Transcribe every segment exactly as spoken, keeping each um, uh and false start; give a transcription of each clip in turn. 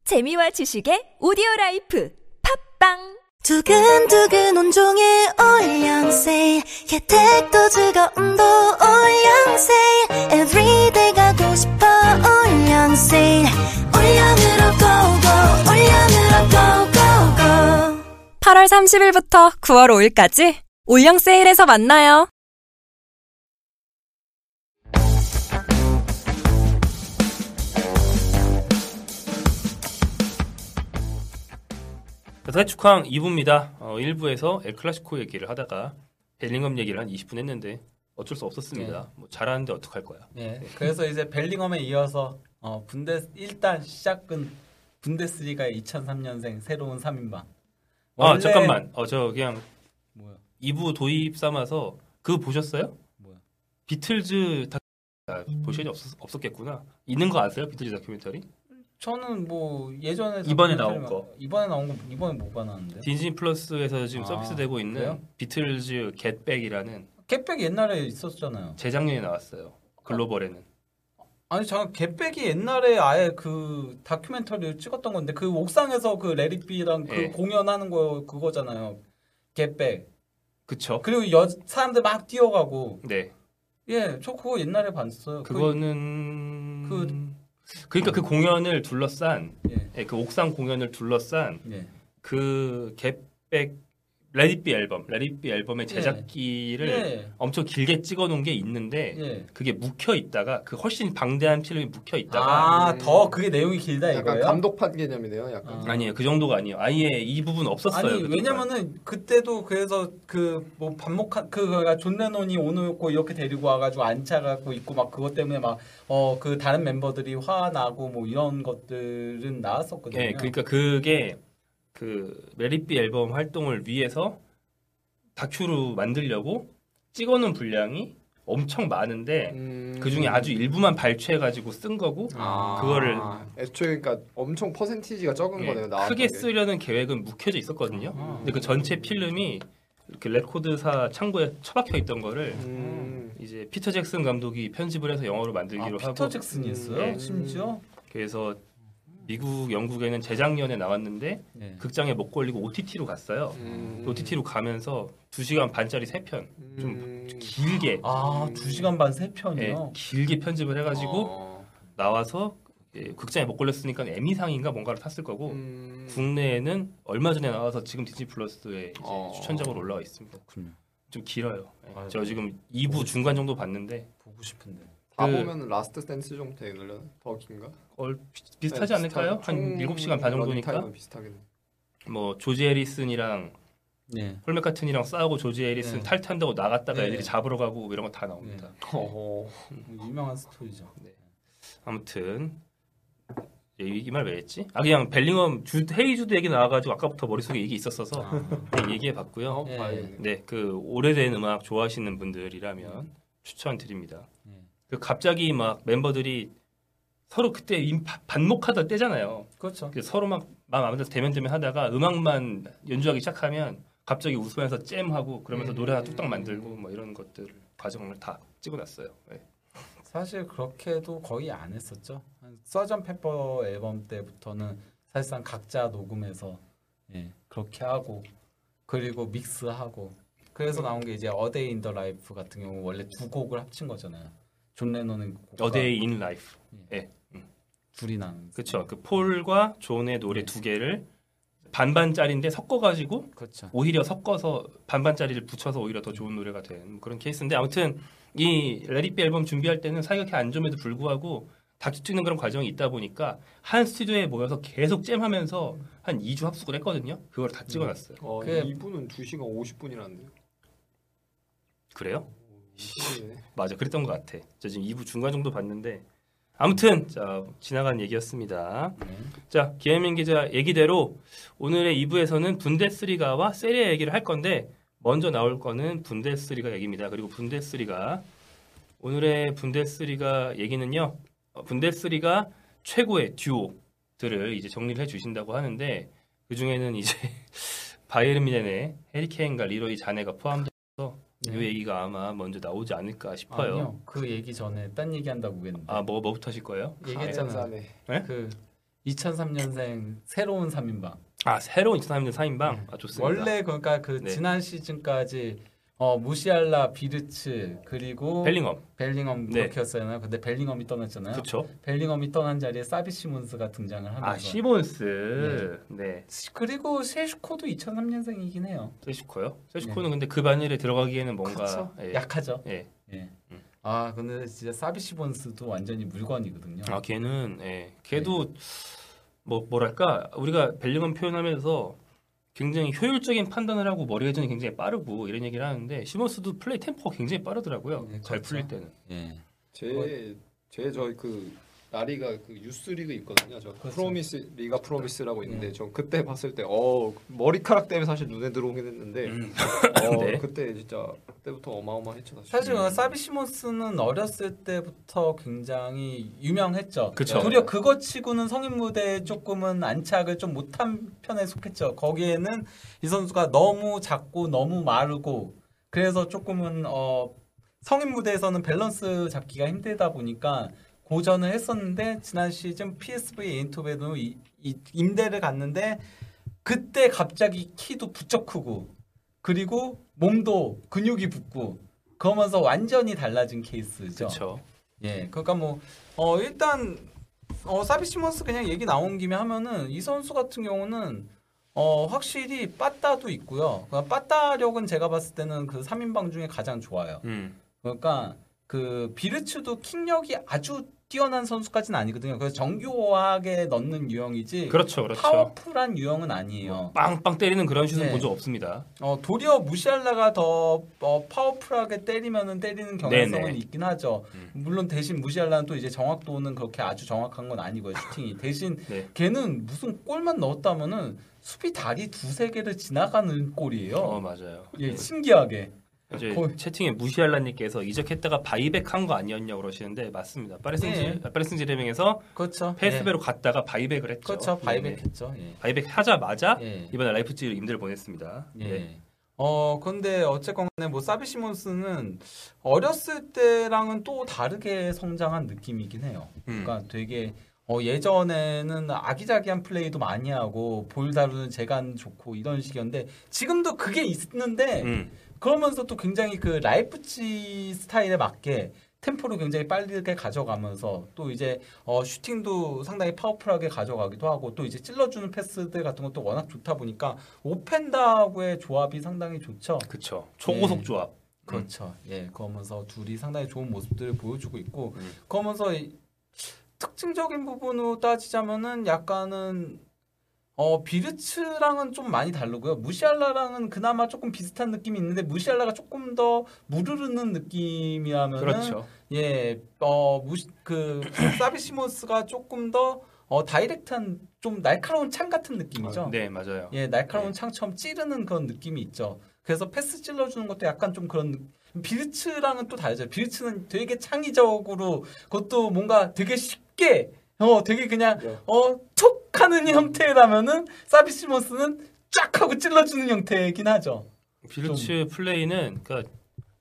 재미와 지식의 오디오라이프 팝빵 두근두근 온종일 올영세 혜택도 즐거움도 올영세 Everyday 가고 싶어 올영세 올영으로 고고 올영으로 고고고 팔월 삼십일부터 구월 오일까지 올영 세일에서 만나요. 사회축항 이 부입니다. 어, 일 부에서 엘클라시코 얘기를 하다가 벨링엄 얘기를 한 이십 분 했는데 어쩔 수 없었습니다. 네. 뭐 잘하는데 어떡할 거야. 네. 그래서 이제 벨링엄에 이어서 어, 분데 일단 시작은 분데스리가의 이천삼 년생 새로운 삼 인방. 원래... 아 잠깐만. 어 저 그냥 뭐야? 이 부 도입 삼아서 그거 보셨어요? 뭐야? 비틀즈 다 아, 볼 시간이 없었, 없었겠구나. 있는 거 아세요? 비틀즈 다큐멘터리? 저는 뭐 예전에 이번에 나온 거 이번에 나온 거 이번에 뭐가 나왔는데? 디즈니 플러스에서 지금 아, 서비스되고 있는 그래요? 비틀즈 겟백이라는 겟백이 옛날에 있었잖아요. 재작년에 나왔어요. 글로벌에는. 아니 잠깐 겟백이 옛날에 아예 그 다큐멘터리를 찍었던 건데 그 옥상에서 그 레리비랑 그 네. 공연하는 거 그거잖아요. 겟백. 그쵸? 그리고 여 사람들 막 뛰어가고. 네. 예, 저 그거 옛날에 봤어요. 그거는 그, 그러니까 그 공연을 둘러싼 예. 예, 그 옥상 공연을 둘러싼 예. 그 겟백 레디비 앨범, 레디비 앨범의 제작기를 예. 엄청 길게 찍어놓은 게 있는데 예. 그게 묵혀 있다가 그 훨씬 방대한 필름이 묵혀 있다가 아, 더 그게 내용이 길다 약간 이거예요? 감독판 개념이네요. 약간. 아. 아니에요, 그 정도가 아니에요. 아예 이 부분 없었어요. 아니 그동안. 왜냐면은 그때도 그래서 그 뭐 반목한 그가 존 레논이 오노요코 이렇게 데리고 와가지고 앉혀갖고 있고 막 그것 때문에 막 어 그 다른 멤버들이 화나고 뭐 이런 것들은 나왔었거든요. 예, 그러니까 그게 그 레디비 앨범 활동을 위해서 다큐로 만들려고 찍어놓은 분량이 엄청 많은데 음... 그 중에 아주 일부만 발췌해가지고 쓴 거고 아... 그거를 애초에 그러니까 엄청 퍼센티지가 적은 예, 거네요. 나왔던 크게 게. 쓰려는 계획은 묵혀져 있었거든요. 아. 근데 그 전체 필름이 이렇게 레코드사 창고에 처박혀 있던 거를 음... 이제 피터 잭슨 감독이 편집을 해서 영어로 만들기로 아, 하고 피터 잭슨이었어요? 음. 심지어? 그래서 미국, 영국에는 재작년에 나왔는데 네. 극장에 못 걸리고 오티티로 갔어요. 음... 오티티로 가면서 두 시간 반짜리 세 편 좀 음... 길게 아, 두 시간 반 세 예, 편이요? 길게 편집을 해가지고 어... 나와서 예, 극장에 못 걸렸으니까 에미상인가 뭔가를 탔을 거고 음... 국내에는 얼마 전에 나와서 지금 디즈니 플러스에 이제 어... 추천작으로 올라와 있습니다. 그렇군요. 좀 길어요. 예, 아이고. 저 지금 이 부 중간 정도 봤는데 보고 싶은데. 다 그- 보면 라스트 댄스 정도 되려나? 더 긴가? 어, 비- 비슷하지 네, 않을까요? 비슷한- 한 총 일곱 시간 반 정도니까 러닝타임은 비슷하겠네. 뭐 조지 해리슨이랑 네. 폴 맥카트니랑 싸우고 조지 해리슨 네. 탈퇴한다고 나갔다가 네. 애들이 잡으러 가고 이런 거 다 나옵니다. 어허. 유명한 스토리죠. 아무튼 이 말 왜 했지? 아 그냥 벨링엄 주, 헤이 주드 얘기 나와가지고 아까부터 머릿속에 얘기 있었어서 아. 그냥 얘기해봤고요. 어, 예. 봐야겠네. 네, 그 오래된 음악 좋아하시는 분들이라면 추천드립니다. 네. 그 갑자기 막 멤버들이 서로 그때 임- 바- 반목하던 때잖아요. 그렇죠. 그 서로 막 마음 안 들어서 대면대면 하다가 음악만 연주하기 시작하면 갑자기 웃으면서 잼하고 그러면서 음. 노래 하나 뚝딱 만들고 뭐 이런 것들 과정을 다 찍어놨어요. 네. 사실 그렇게도 거의 안 했었죠. 한 서전 페퍼 앨범 때부터는 사실상 각자 녹음해서 예, 그렇게 하고 그리고 믹스하고 그래서 나온 게 이제 A Day in the Life 같은 경우 원래 두 곡을 합친 거잖아요. 존 레논은 곡과 A Day in Life. 예. 둘이 나는 그렇죠. 그 폴과 존의 노래 네. 두 개를 반반짜리인데 섞어가지고 그렇죠. 오히려 섞어서 반반짜리를 붙여서 오히려 더 좋은 노래가 된 그런 케이스인데 아무튼 이 레디비 앨범 준비할 때는 사이가 그렇게 안 좋음에도 불구하고 다큐 찍는 그런 과정이 있다 보니까 한 스튜디오에 모여서 계속 잼하면서 한 이 주 합숙을 했거든요. 그걸 다 찍어놨어요. 어, 그게- 이 부는 두 시간 오십 분이라는데요. 그래요? 네. 맞아, 그랬던 것 같아. 저 지금 이 부 중간 정도 봤는데 아무튼 자 지나간 얘기였습니다. 네. 자 김혜민 기자 얘기대로 오늘의 이 부에서는 분데스리가와 세리아 얘기를 할 건데 먼저 나올 거는 분데스리가 얘기입니다. 그리고 분데스리가 오늘의 분데스리가 얘기는요. 어, 분데스리가 최고의 듀오들을 이제 정리를 해주신다고 하는데 그 중에는 이제 바이에른 뮌헨의 해리 케인과 리로이 자네가 포함돼서 이 네. 얘기가 아마 먼저 나오지 않을까 싶어요. 아니요. 그 얘기 전에 딴 얘기 한다고 그랬는데. 아, 뭐 뭐부터 하실 거예요? 얘기했잖아. 가엔산에. 네? 그 이천삼 년생 새로운 삼 인방. 아 새로운 이천삼 년 사 인방 아, 좋습니다. 원래 그러니까 그 네. 지난 시즌까지 어, 무시알라, 비르츠 그리고 벨링엄. 벨링엄 네. 그렇게였잖아요. 근데 벨링엄이 떠났잖아요. 그렇죠. 벨링엄이 떠난 자리에 사비 시몬스가 등장을 하면서. 아 시몬스. 네. 그리고 셰슈코도 이천삼 년생이긴 해요. 세슈코요. 세슈코는 근데 그 반열에 들어가기에는 뭔가 그쵸? 예. 약하죠. 예. 예. 음. 아 근데 진짜 사비 시몬스도 완전히 물건이거든요. 아 걔는 예. 걔도 뭐 뭐랄까 우리가 벨링엄 표현하면서 굉장히 효율적인 판단을 하고 머리 회전이 굉장히 빠르고 이런 얘기를 하는데 시몬스도 플레이 템포가 굉장히 빠르더라고요. 네, 잘 그렇죠. 풀릴 때는. 예. 제제 저희 그 라리가 그 유스 리그 있거든요. 저 그렇죠. 프로미스 리가 프로미스라고 있는데 네. 전 그때 봤을 때 어 머리카락 때문에 사실 눈에 들어오긴 했는데 음. 어 네. 그때 진짜 그때부터 어마어마했죠 사실. 사실 음. 사비 시몬스는 어렸을 때부터 굉장히 유명했죠. 그쵸. 도리어 그거 치고는 성인 무대에 조금은 안착을 좀 못한 편에 속했죠. 거기에는 이 선수가 너무 작고 너무 마르고 그래서 조금은 어 성인 무대에서는 밸런스 잡기가 힘들다 보니까 고전을 했었는데 지난 시즌 피에스브이 에인토벤으로 이, 이 임대를 갔는데 그때 갑자기 키도 부쩍 크고 그리고 몸도 근육이 붙고 그러면서 완전히 달라진 케이스죠. 그렇죠. 예, 그러니까 뭐 어, 일단 어, 사비 시몬스 그냥 얘기 나온 김에 하면은 이 선수 같은 경우는 어, 확실히 빠따도 있고요. 그러니까 빠따력은 제가 봤을 때는 그 삼 인방 중에 가장 좋아요. 음. 그러니까 그 비르츠도 킥력이 아주 뛰어난 선수까지는 아니거든요. 그래서 정교하게 넣는 유형이지 그렇죠, 그렇죠. 파워풀한 유형은 아니에요. 빵빵 때리는 그런 슛은 네. 본 적 없습니다. 어, 도리어 무시알라가 더 어, 파워풀하게 때리면은 때리는 경향성은 네네. 있긴 하죠. 음. 물론 대신 무시알라는 또 이제 정확도는 그렇게 아주 정확한 건 아니고요. 슈팅이 대신 네. 걔는 무슨 골만 넣었다면은 수비 다리 두세 개를 지나가는 골이에요. 어 맞아요. 예, 신기하게. 이제 거의- 채팅에 무시알라님께서 이적했다가 바이백 한 거 아니었냐고 그러시는데 맞습니다. 파리생지 네. 파리생지 레맹에서 그렇죠. 페스베로 갔다가 바이백을 예. 했죠. 그렇죠. 네네. 바이백했죠. 예. 바이백 하자마자 예. 이번에 라이프치히로 임대를 보냈습니다. 예. 네. 어, 근데 어쨌건 간에 뭐 사비 시몬스는 어렸을 때랑은 또 다르게 성장한 느낌이긴 해요. 음. 그러니까 되게 어, 예전에는 아기자기한 플레이도 많이 하고 볼 다루는 재간 좋고 이런 식이었는데 지금도 그게 있는데 음. 그러면서 또 굉장히 그 라이프치 스타일에 맞게 템포를 굉장히 빠르게 가져가면서 또 이제 어, 슈팅도 상당히 파워풀하게 가져가기도 하고 또 이제 찔러주는 패스들 같은 것도 워낙 좋다 보니까 오펜다하고의 조합이 상당히 좋죠. 그쵸. 초고속 예. 조합. 그렇죠. 예, 그러면서 둘이 상당히 좋은 모습들을 보여주고 있고 음. 그러면서 이- 특징적인 부분으로 따지자면은 약간은 어 비르츠랑은 좀 많이 다르고요. 무시알라랑은 그나마 조금 비슷한 느낌이 있는데 무시알라가 조금 더 무르르는 느낌이라면은 그렇죠. 예, 어 무시 그 사비 시몬스가 조금 더 어 다이렉트한 좀 날카로운 창 같은 느낌이죠. 네 맞아요. 예, 날카로운 네. 창처럼 찌르는 그런 느낌이 있죠. 그래서 패스 찔러주는 것도 약간 좀 그런 느- 비르츠랑은 또 다르죠. 비르츠는 되게 창의적으로 그것도 뭔가 되게 쉽게 어 되게 그냥 네. 어툭 하는 형태라면은 사비 시몬스는 쫙 하고 찔러주는 형태이긴 하죠. 빌츠 플레이는 그러니까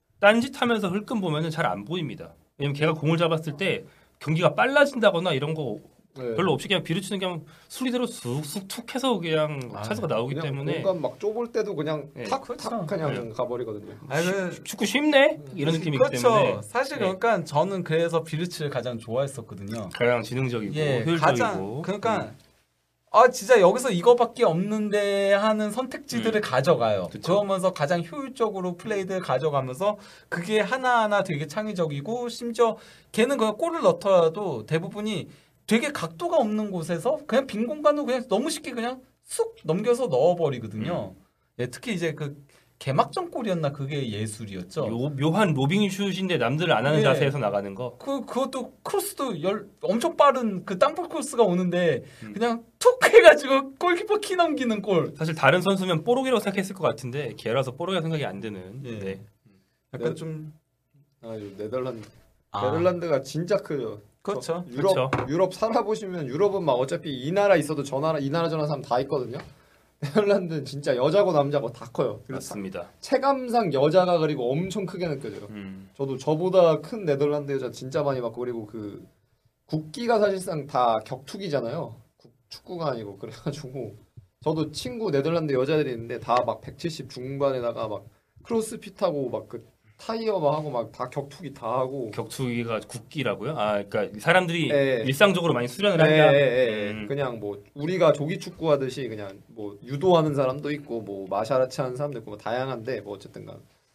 딴짓하면서 흘끔 보면은 잘 안 보입니다. 왜냐면 걔가 공을 잡았을 때 경기가 빨라진다거나 이런 거 네. 별로 없이 그냥 비르치는 그냥 수리대로 쑥쑥 툭 해서 그냥 아, 차수가 나오기 그냥 때문에 공간 막 좁을 때도 그냥 네. 탁탁 그렇죠. 그냥 가버리거든요. 아니, 그- 축구 쉽네 이런 느낌이기 그렇죠. 때문에 사실 네. 그러니까 저는 그래서 비르츠를 가장 좋아했었거든요. 가장 지능적이고 예, 효율적이고 가장 그러니까 아 진짜 여기서 이거밖에 없는데 하는 선택지들을 음. 가져가요. 그쵸. 그러면서 가장 효율적으로 플레이들 가져가면서 그게 하나하나 되게 창의적이고 심지어 걔는 그냥 골을 넣더라도 대부분이 되게 각도가 없는 곳에서 그냥 빈 공간으로 그냥 너무 쉽게 그냥 쑥 넘겨서 넣어버리거든요. 예, 특히 이제 그 개막전 골이었나 그게 예술이었죠. 요, 묘한 로빙 슛인데 남들 안 하는 예. 자세에서 나가는 거 그 그것도 크로스도 열 엄청 빠른 그 땅볼 크로스가 오는데 음. 그냥 툭 해가지고 골키퍼 키 넘기는 골. 사실 다른 선수면 뽀록이라고 생각했을 것 같은데 걔라서 뽀록이라 생각이 안 드는 예. 네. 약간 네. 좀 아, 이 네덜란드 아, 네덜란드가 진짜 크죠. 그렇죠. 저 유럽 그렇죠. 유럽 살아보시면 유럽은 막 어차피 이 나라 있어도 저 나라 이 나라 저 나라 사람 다 있거든요. 네덜란드는 진짜 여자고 남자고 다 커요. 그리고 사- 맞습니다. 체감상 여자가 그리고 엄청 크게 느껴져요. 음. 저도 저보다 큰 네덜란드 여자 진짜 많이 봤고 그리고 그 국기가 사실상 다 격투기잖아요. 국, 축구가 아니고 그래가지고 저도 친구 네덜란드 여자들이 있는데 다 막 백칠십 중반에다가 막 크로스핏하고 막 그 타이어 막 하고 막 다 격투기 다 하고 격투기가 국기라고요? 아, 그러니까 사람들이 예. 일상적으로 많이 수련을 예, 한다. 예, 예. 음. 그냥 뭐 우리가 조기 축구 하듯이 그냥 뭐 유도하는 사람도 있고 뭐 마샤라치 하는 사람도 있고 뭐 다양한데 뭐 어쨌든간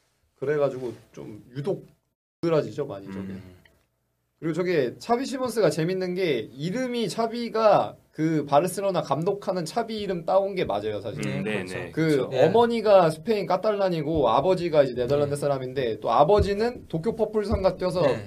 그래가지고 좀 유독 늘어지죠 많이 저게. 음. 그리고 저게 차비 시몬스가 재밌는 게 이름이 차비가 그 바르셀로나 감독하는 차비 이름 따온 게 맞아요 사실. 음, 네, 그렇죠. 네. 그 그렇죠. 네. 어머니가 스페인 카탈란이고 아버지가 이제 네덜란드 네. 사람인데 또 아버지는 도쿄 퍼플스가 뛰어서 네.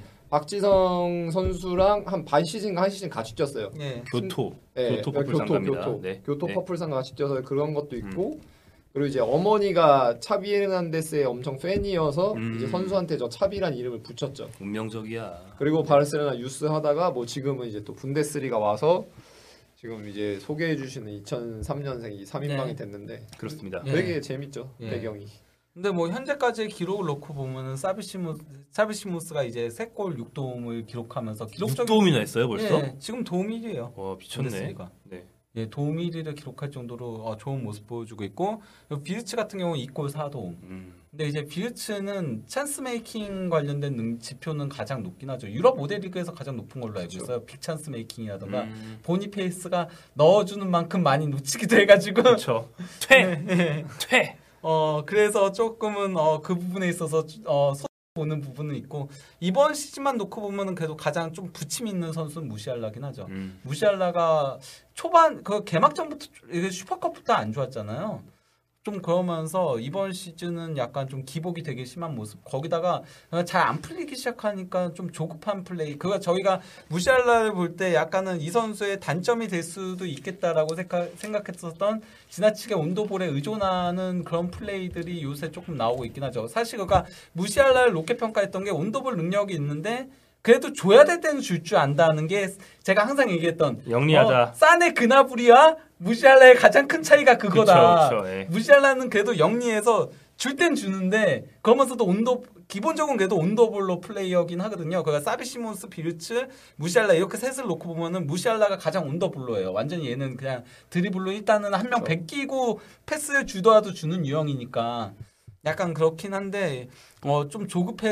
박지성 선수랑 한 반 시즌 한 시즌 같이 뛰었어요. 네. 교토. 네, 교토 교토 퍼플상갑니다. 교토 네. 교토 네. 퍼플상과 같이 뛰어서 그런 것도 있고 그리고 이제 어머니가 차비 헤르난데스의 엄청 팬이어서 음. 이제 선수한테 저 차비란 이름을 붙였죠. 운명적이야. 그리고 바르셀로나 유스 하다가 뭐 지금은 이제 또 분데스리가 와서 지금 이제 소개해 주시는 이천삼 년생이 삼 인방이 네. 됐는데 그렇습니다. 예. 되게 재밌죠 예. 배경이. 근데 뭐 현재까지의 기록을 놓고 보면은 사비시무 사비시무스가 이제 세 골 육 도움을 기록하면서 기록적인 육도움이나 했어요 벌써? 예, 지금 도움 일 위예요. 와 미쳤네. 분데스리가. 네. 예, 도움 일 위를 기록할 정도로 어, 좋은 모습 보여주고 있고 비르츠 같은 경우는 이 골 사 도움. 음. 근데 이제 비르츠는 찬스 메이킹 관련된 능, 지표는 가장 높긴 하죠. 유럽 오 대 리그에서 가장 높은 걸로 알고 그렇죠. 있어요. 빅 찬스 메이킹이라던가 음. 보니페이스가 넣어주는 만큼 많이 놓치기도 해가지고 그렇죠. 퇴. 퇴. 어 그래서 조금은 어, 그 부분에 있어서 어, 손 보는 부분은 있고 이번 시즌만 놓고 보면은 그래도 가장 좀 부침 있는 선수는 무시알라긴 하죠. 음. 무시알라가 초반 그 개막전부터 이게 슈퍼컵부터 안 좋았잖아요. 좀 그러면서 이번 시즌은 약간 좀 기복이 되게 심한 모습. 거기다가 잘 안 풀리기 시작하니까 좀 조급한 플레이. 그거 저희가 무시알라를 볼 때 약간은 이 선수의 단점이 될 수도 있겠다라고 생각, 생각했었던 지나치게 온도볼에 의존하는 그런 플레이들이 요새 조금 나오고 있긴 하죠. 사실 그가 무시알라를 높게 평가했던 게 온도볼 능력이 있는데 그래도 줘야 될 때는 줄 줄 안다는 게 제가 항상 얘기했던 영리하다. 어, 사네 그나브리와 무시알라의 가장 큰 차이가 그거다. 그쵸, 그쵸, 예. 무시알라는 그래도 영리해서 줄 땐 주는데 그러면서도 온도 기본적으로 그래도 온도볼로 플레이어긴 하거든요. 그러니까 사비시몬스, 비르츠, 무시알라 이렇게 셋을 놓고 보면은 무시알라가 가장 온도볼로예요. 완전히 얘는 그냥 드리블로 일단은 한 명 베끼고 패스 주더라도 주는 유형이니까 약간 그렇긴 한데 어, 좀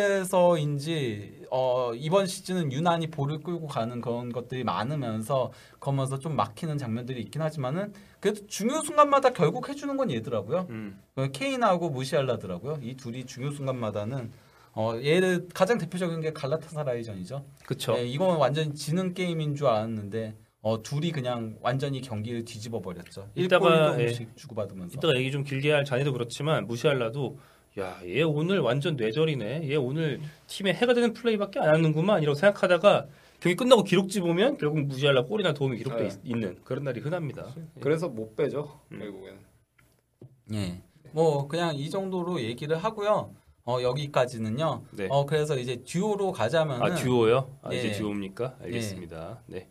조급해서인지 어, 이번 시즌은 유난히 볼을 끌고 가는 그런 것들이 많으면서 거면서 좀 막히는 장면들이 있긴 하지만은 그래도 중요 순간마다 결국 해주는 건 얘더라고요. 음. 케인하고 무시알라더라고요. 이 둘이 중요 순간마다는 어, 얘를 가장 대표적인 게 갈라타사라이전이죠. 그렇죠. 네, 이건 완전 지는 게임인 줄 알았는데 어, 둘이 그냥 완전히 경기를 뒤집어 버렸죠. 이따가, 일 골 주고받으면서. 이따가 얘기 좀 길게 할 자네도 그렇지만 무시알라도 야, 얘 오늘 완전 뇌절이네. 얘 오늘 팀에 해가 되는 플레이밖에 안 하는구만 이라고 생각하다가 경기 끝나고 기록지 보면 결국 무시알라 골이나 도움이 기록돼 네. 있, 있는 그런 날이 흔합니다. 그래서 못 빼죠 음. 결국에는. 예. 뭐 그냥 이 정도로 얘기를 하고요. 어, 여기까지는요. 네. 어, 그래서 이제 듀오로 가자면은 아 듀오요? 아, 네. 이제 듀오입니까? 알겠습니다. 네.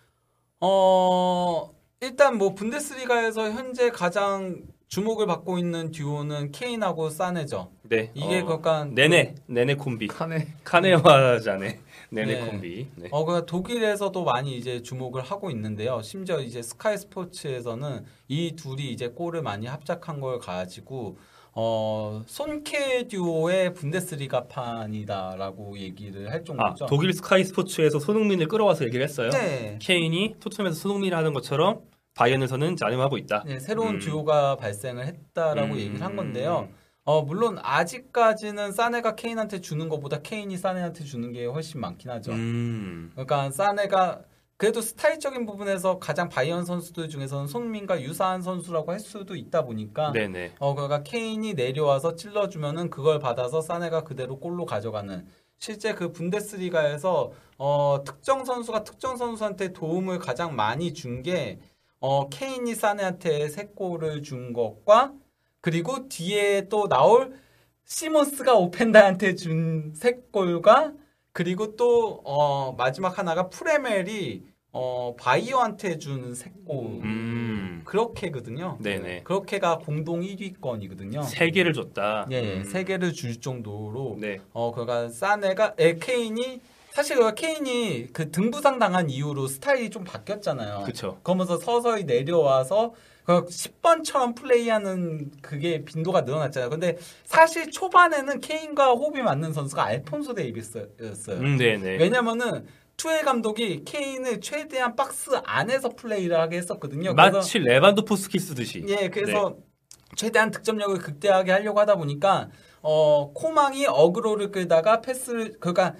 어, 일단 뭐 분데스리가에서 현재 가장 주목을 받고 있는 듀오는 케인하고 사네죠. 네. 이게 어, 약간 네네 네네 콤비. 칸에 카네와 자네 네네 네. 콤비. 네. 어, 그 독일에서도 많이 이제 주목을 하고 있는데요. 심지어 이제 스카이 스포츠에서는 이 둘이 이제 골을 많이 합작한 걸 가지고 어, 손케 듀오의 분데스리가판이다라고 얘기를 할 아 정도죠. 독일 스카이 스포츠에서 손흥민을 끌어와서 얘기를 했어요. 네. 케인이 토트넘에서 손흥민을 하는 것처럼 바이언에서는 자ним하고 있다. 네, 새로운 음. 듀오가 발생을 했다라고 음. 얘기를 한 건데요. 어, 물론 아직까지는 사네가 케인한테 주는 것보다 케인이 사네한테 주는 게 훨씬 많긴 하죠. 음. 그러니까 사네가 그래도 스타일적인 부분에서 가장 바이언 선수들 중에서는 손흥민과 유사한 선수라고 할 수도 있다 보니까 네네. 어, 그러니까 케인이 내려와서 찔러주면은 그걸 받아서 사네가 그대로 골로 가져가는 실제 그 분데스리가에서 어, 특정 선수가 특정 선수한테 도움을 가장 많이 준 게 어, 케인이 사네한테 세 골을 준 것과 그리고 뒤에 또 나올 시몬스가 오펜다한테 준 세 골과 그리고 또 어, 마지막 하나가 프레멜이 어, 바이오한테 준 세 골 음. 그렇게거든요. 네네. 그렇게가 공동 일 위권이거든요. 세 개를 줬다. 예, 음. 세 개를 줄 정도로 네. 어, 그러니까 사네가 에, 케인이 사실 케인이 그 등부상 당한 이후로 스타일이 좀 바뀌었잖아요. 그렇죠. 그러면서 서서히 내려와서 십 번처럼 플레이하는 그게 빈도가 늘어났잖아요. 근데 사실 초반에는 케인과 호흡이 맞는 선수가 알폰소 데이비스였어요. 음, 네네. 왜냐면은 투엘 감독이 케인을 최대한 박스 안에서 플레이를 하게 했었거든요. 마치 레반도프스키 쓰듯이. 예, 그래서 네. 최대한 득점력을 극대화하게 하려고 하다 보니까 어, 코망이 어그로를 끌다가 패스를 그러니까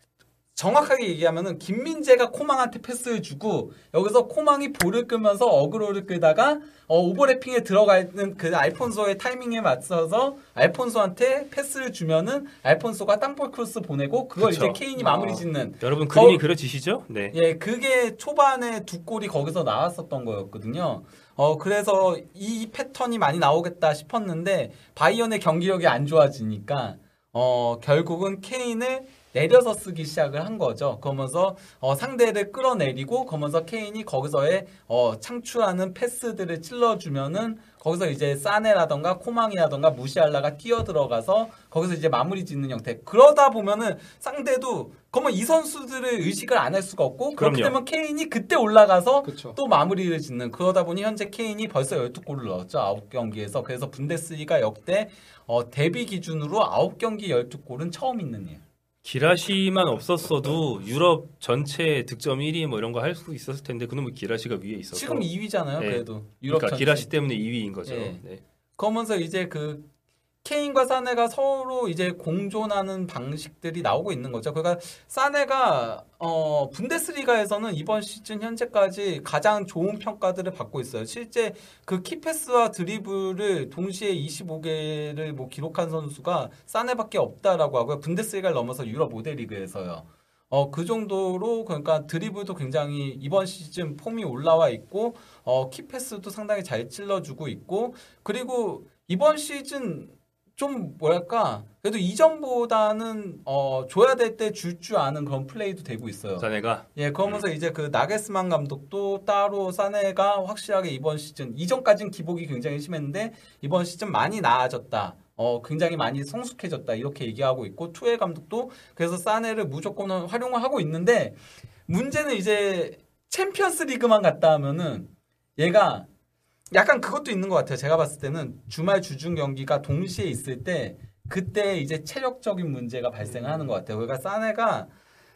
정확하게 얘기하면은 김민재가 코망한테 패스를 주고 여기서 코망이 볼을 끌면서 어그로를 끌다가 어, 오버래핑에 들어가는 그 알폰소의 타이밍에 맞춰서 알폰소한테 패스를 주면은 알폰소가 땅볼 크로스 보내고 그걸 그쵸. 이제 케인이 어. 마무리 짓는. 여러분 그림이 거, 그려지시죠? 네. 예, 그게 초반에 두 골이 거기서 나왔었던 거였거든요. 어, 그래서 이 패턴이 많이 나오겠다 싶었는데 바이언의 경기력이 안 좋아지니까 어, 결국은 케인을 내려서 쓰기 시작을 한 거죠. 그러면서 어, 상대를 끌어내리고 그러면서 케인이 거기서의 어, 창출하는 패스들을 찔러주면은 거기서 이제 사네라던가 코망이라던가 무시알라가 뛰어들어가서 거기서 이제 마무리 짓는 형태. 그러다 보면은 상대도 그러면 이 선수들을 의식을 안 할 수가 없고 그렇게 그럼요. 되면 케인이 그때 올라가서 그쵸. 또 마무리를 짓는. 그러다 보니 현재 케인이 벌써 열두 골을 넣었죠. 아홉 경기에서. 그래서 분데스리가 역대 어, 데뷔 기준으로 아홉 경기 열두 골은 처음 있는 일. 기라시만 없었어도 유럽 전체 득점 일 위 뭐 이런 거 할 수 있었을 텐데 그놈의 기라시가 위에 있어서 지금 이 위잖아요. 네. 그래도 유럽 그러니까 전체. 기라시 때문에 이 위인 거죠. 네. 네. 그러면서 이제 그 케인과 사네가 서로 이제 공존하는 방식들이 나오고 있는 거죠. 그러니까 사네가 어 분데스리가에서는 이번 시즌 현재까지 가장 좋은 평가들을 받고 있어요. 실제 그 키패스와 드리블을 동시에 이십오 개를 뭐 기록한 선수가 사네밖에 없다라고 하고요. 분데스리가를 넘어서 유럽 오 대 리그에서요. 어, 그 정도로 그러니까 드리블도 굉장히 이번 시즌 폼이 올라와 있고 어, 키패스도 상당히 잘 찔러주고 있고 그리고 이번 시즌 좀 뭐랄까 그래도 이전보다는 어, 줘야 될 때 줄 줄 아는 그런 플레이도 되고 있어요. 사네가 예, 그러면서 음. 이제 그 나겔스만 감독도 따로 사네가 확실하게 이번 시즌 이전까지는 기복이 굉장히 심했는데 이번 시즌 많이 나아졌다. 어, 굉장히 많이 성숙해졌다. 이렇게 얘기하고 있고 투엘 감독도 그래서 사네를 무조건 활용을 하고 있는데 문제는 이제 챔피언스 리그만 갔다 하면은 얘가 약간 그것도 있는 것 같아요. 제가 봤을 때는 주말 주중 경기가 동시에 있을 때 그때 이제 체력적인 문제가 발생하는 것 같아요. 그러니까 사네가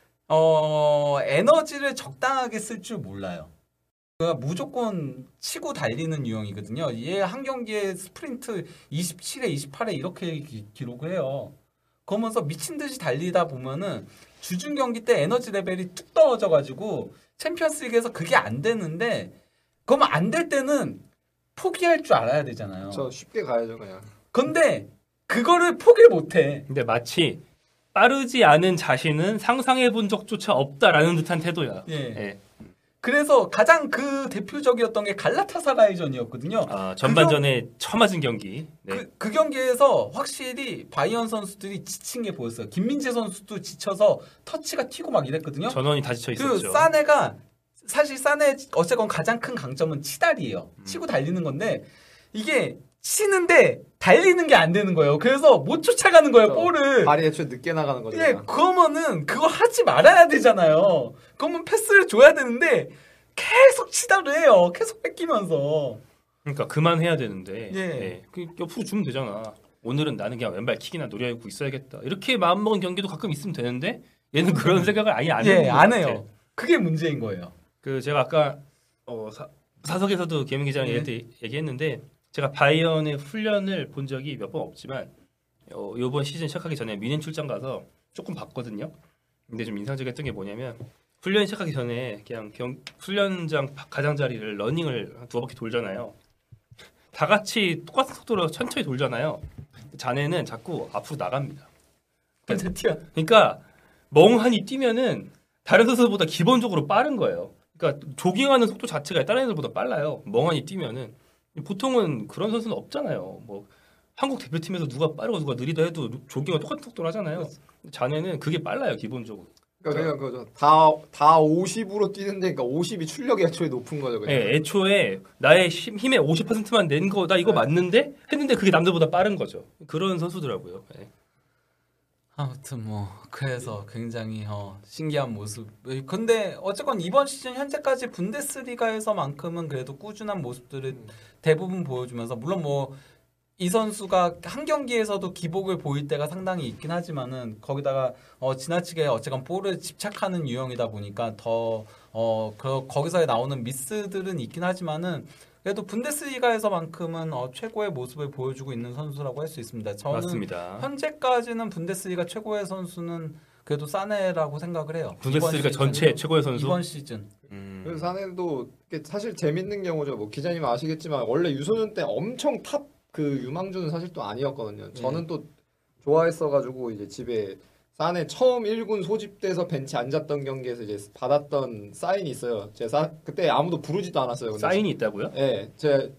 어, 에너지를 적당하게 쓸 줄 몰라요. 그러니까 무조건 치고 달리는 유형이거든요. 얘 한 경기에 스프린트 이십칠에 이십팔에 이렇게 기, 기록을 해요. 그러면서 미친 듯이 달리다 보면은 주중 경기 때 에너지 레벨이 뚝 떨어져가지고 챔피언스 리그에서 그게 안 되는데 그러면 안 될 때는 포기할 줄 알아야 되잖아요. 저 쉽게 가야죠 그냥. 근데 그거를 포기를 못해. 근데 마치 빠르지 않은 자신은 상상해본 적조차 없다라는 듯한 태도야. 예. 예. 그래서 가장 그 대표적이었던 게 갈라타사라이전이었거든요. 아, 전반전에 그 경... 처맞은 경기. 네. 그, 그 경기에서 확실히 바이언 선수들이 지친 게 보였어요. 김민재 선수도 지쳐서 터치가 튀고 막 이랬거든요. 전원이 다 지쳐 있었죠. 그 사네가 사실 사네 어쨌건 가장 큰 강점은 치달이에요. 음. 치고 달리는 건데 이게 치는데 달리는 게 안 되는 거예요. 그래서 못 쫓아가는 거예요, 볼을. 발이 애초에 늦게 나가는 거죠. 예, 그러면은 그거 하지 말아야 되잖아요. 그러면 패스를 줘야 되는데 계속 치달을 해요. 계속 뺏기면서. 그러니까 그만해야 되는데. 예. 예. 그 옆으로 주면 되잖아. 오늘은 나는 그냥 왼발 킥이나 노려보고 있어야겠다. 이렇게 마음먹은 경기도 가끔 있으면 되는데 얘는 그런 생각을 아예 안 해요. 예, 안 해요. 그게 문제인 거예요. 그 제가 아까 어, 사, 사석에서도 개민 기자랑 예. 얘기했는데 제가 바이언의 훈련을 본 적이 몇 번 없지만 어, 이번 시즌 시작하기 전에 미넨 출장 가서 조금 봤거든요. 근데 좀 인상적이었던 게 뭐냐면 훈련 시작하기 전에 그냥 경, 훈련장 가장자리를 러닝을 두어 바퀴 돌잖아요. 다 같이 똑같은 속도로 천천히 돌잖아요. 자네는 자꾸 앞으로 나갑니다. 그러니까, 뛰어. 그러니까 멍하니 뛰면은 다른 선수보다 기본적으로 빠른 거예요. 그러니까 조깅하는 속도 자체가 다른 애들보다 빨라요. 멍하니 뛰면은. 보통은 그런 선수는 없잖아요. 뭐 한국 대표팀에서 누가 빠르고 누가 느리다 해도 조깅은 똑같은 속도로 하잖아요. 자네는 그게 빨라요, 기본적으로. 그러니까 그냥 그거죠. 다, 다 오십으로 뛰는데, 그러니까 오십이 출력이 애초에 높은 거죠. 그냥. 네, 애초에 나의 힘의 오십 퍼센트만 낸 거다 이거 네. 맞는데 했는데 그게 남들보다 빠른 거죠. 그런 선수더라고요. 네. 아무튼 뭐 그래서 굉장히 어, 신기한 모습. 근데 어쨌건 이번 시즌 현재까지 분데스리가에서만큼은 그래도 꾸준한 모습들을 대부분 보여주면서 물론 뭐 이 선수가 한 경기에서도 기복을 보일 때가 상당히 있긴 하지만은 거기다가 어, 지나치게 어쨌건 볼을 집착하는 유형이다 보니까 더 어, 그, 거기서 나오는 미스들은 있긴 하지만은 그래도 분데스리가에서만큼은 어, 최고의 모습을 보여주고 있는 선수라고 할 수 있습니다. 저는 맞습니다. 현재까지는 분데스리가 최고의 선수는 그래도 사네라고 생각을 해요. 분데스리가 전체 최고의 선수? 이번 시즌. 음. 그래서 사내도 사실 재밌는 경우죠. 뭐 기자님 아시겠지만 원래 유소년 때 엄청 탑 그 유망주는 사실 또 아니었거든요. 저는 또 좋아했어가지고 이제 집에 사내 처음 일 군 소집돼서 벤치 앉았던 경기에서 이제 받았던 사인이 있어요. 제가 그때 아무도 부르지도 않았어요. 근데 사인이 있다고요? 네, 제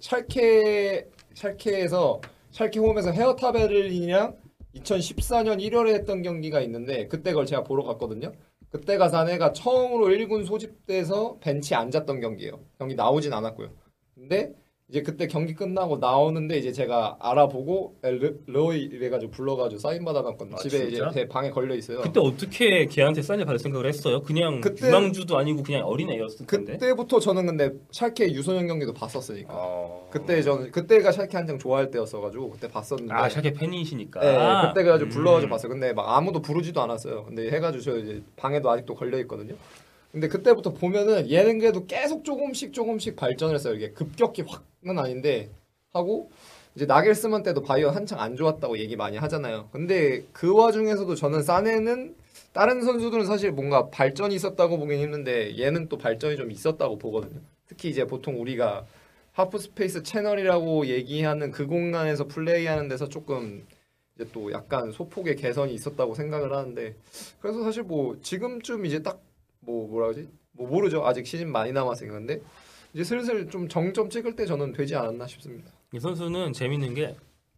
샬케 샬케에서 샬케 홈에서 헤어타 베를린이랑 이천십사 년 일월에 했던 경기가 있는데 그때 그걸 제가 보러 갔거든요. 그때가 사내가 처음으로 일 군 소집돼서 벤치에 앉았던 경기예요. 경기 나오진 않았고요. 근데 이제 그때 경기 끝나고 나오는데 이제 제가 알아보고 러이 이래가지고 불러가지고 사인 받아놨거든요. 아, 집에 진짜? 이제 제 방에 걸려 있어요. 그때 어떻게 걔한테 사인을 받을 생각을 했어요? 그냥 그때- 유망주도 아니고 그냥 어린 애였을 텐데. 그때부터 저는 근데 샬케 유소년 경기도 봤었으니까. 어... 그때 저는 그때가 샬케 한창 좋아할 때였어가지고 그때 봤었는데. 아 샤케 팬이시니까. 네, 그때 그래가지고 음. 불러가지고 봤어요. 근데 막 아무도 부르지도 않았어요. 근데 해가지고 저 이제 방에도 아직도 걸려 있거든요. 근데 그때부터 보면은 얘는 그래도 계속 조금씩 조금씩 발전을 했어요. 이게 급격히 확은 아닌데 하고 이제 나겔스만 때도 바이오 한창 안 좋았다고 얘기 많이 하잖아요. 근데 그 와중에서도 저는 사네는 다른 선수들은 사실 뭔가 발전이 있었다고 보긴 힘든데 얘는 또 발전이 좀 있었다고 보거든요. 특히 이제 보통 우리가 하프 스페이스 채널이라고 얘기하는 그 공간에서 플레이하는 데서 조금 이제 또 약간 소폭의 개선이 있었다고 생각을 하는데 그래서 사실 뭐 지금쯤 이제 딱 뭐 뭐라 그러지? 뭐 모르죠. 아직 시즌 많이 남았으니까. 근데 이제 슬슬 좀 정점 찍을 때 저는 되지 않았나 싶습니다. 이 선수는 재밌는 게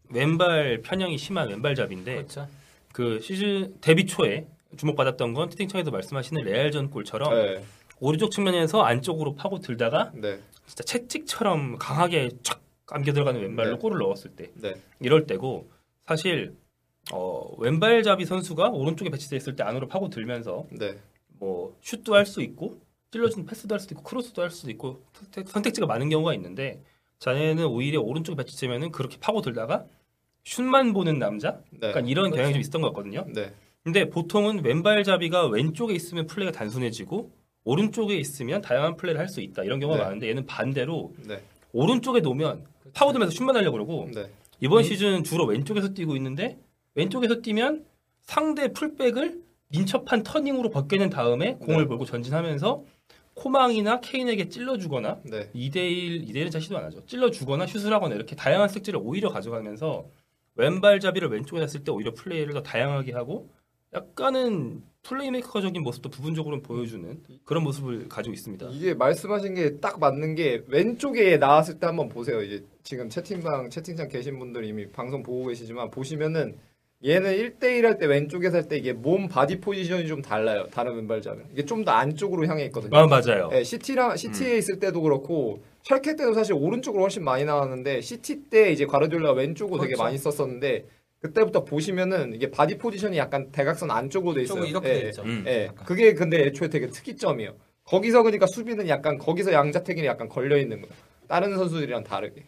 왼발 편향이 심한 왼발잡인데 그렇죠. 그 시즌 데뷔 초에 주목받았던 건 채팅창에도 말씀하시는 레알전 골처럼 네. 오른쪽 측면에서 안쪽으로 파고 들다가 네. 진짜 채찍처럼 강하게 촥 감겨 들어가는 왼발로 네. 골을 넣었을 때 네. 이럴 때고 사실 어, 왼발잡이 선수가 오른쪽에 배치돼 있을 때 안으로 파고 들면서 네. 뭐 슛도 할 수 있고 찔러주는 패스도 할 수도 있고 크로스도 할 수도 있고 선택, 선택지가 많은 경우가 있는데 자네는 오히려 오른쪽에 배치되면은 그렇게 파고 들다가 슛만 보는 남자 네. 약간 이런 경향이 좀 있었던 것 같거든요. 네. 근데 보통은 왼발잡이가 왼쪽에 있으면 플레이가 단순해지고 오른쪽에 있으면 다양한 플레이를 할 수 있다 이런 경우가 네. 많은데 얘는 반대로 네. 오른쪽에 놓으면 파고들면서 슛만 하려고 그러고 네. 이번 시즌 주로 왼쪽에서 뛰고 있는데 왼쪽에서 뛰면 상대 풀백을 민첩한 터닝으로 벗겨낸 다음에 공을 네. 몰고 전진하면서 코망이나 케인에게 찔러주거나 네. 이 대 일, 이 대 일은 잘 시도 안 하죠. 찔러주거나 슛을 하거나 이렇게 다양한 색지를 오히려 가져가면서 왼발잡이를 왼쪽에 놨을 때 오히려 플레이를 더 다양하게 하고 약간은 플레이메이커적인 모습도 부분적으로 보여주는 그런 모습을 가지고 있습니다. 이게 말씀하신 게 딱 맞는 게 왼쪽에 나왔을 때 한번 보세요. 이제 지금 채팅방 채팅창 계신 분들 이미 방송 보고 계시지만 보시면은 얘는 일 대 일 할 때 왼쪽에서 할 때 이게 몸 바디 포지션이 좀 달라요. 다른 왼발잡이는. 이게 좀 더 안쪽으로 향해 있거든요. 아 맞아요. 네, 시티랑 시티에 있을 때도 그렇고 샬케 때도 사실 오른쪽으로 훨씬 많이 나왔는데 시티 때 이제 과르디올라가 왼쪽으로 되게 그렇죠. 많이 썼었는데 그때부터 보시면은 이게 바디 포지션이 약간 대각선 안쪽으로 돼 있어요. 좀 이렇게 예, 돼 있죠. 음. 예. 약간. 그게 근데 애초에 되게 특이점이에요. 거기서 그러니까 수비는 약간 거기서 양자택일이 약간 걸려 있는 거예요. 다른 선수들이랑 다르게.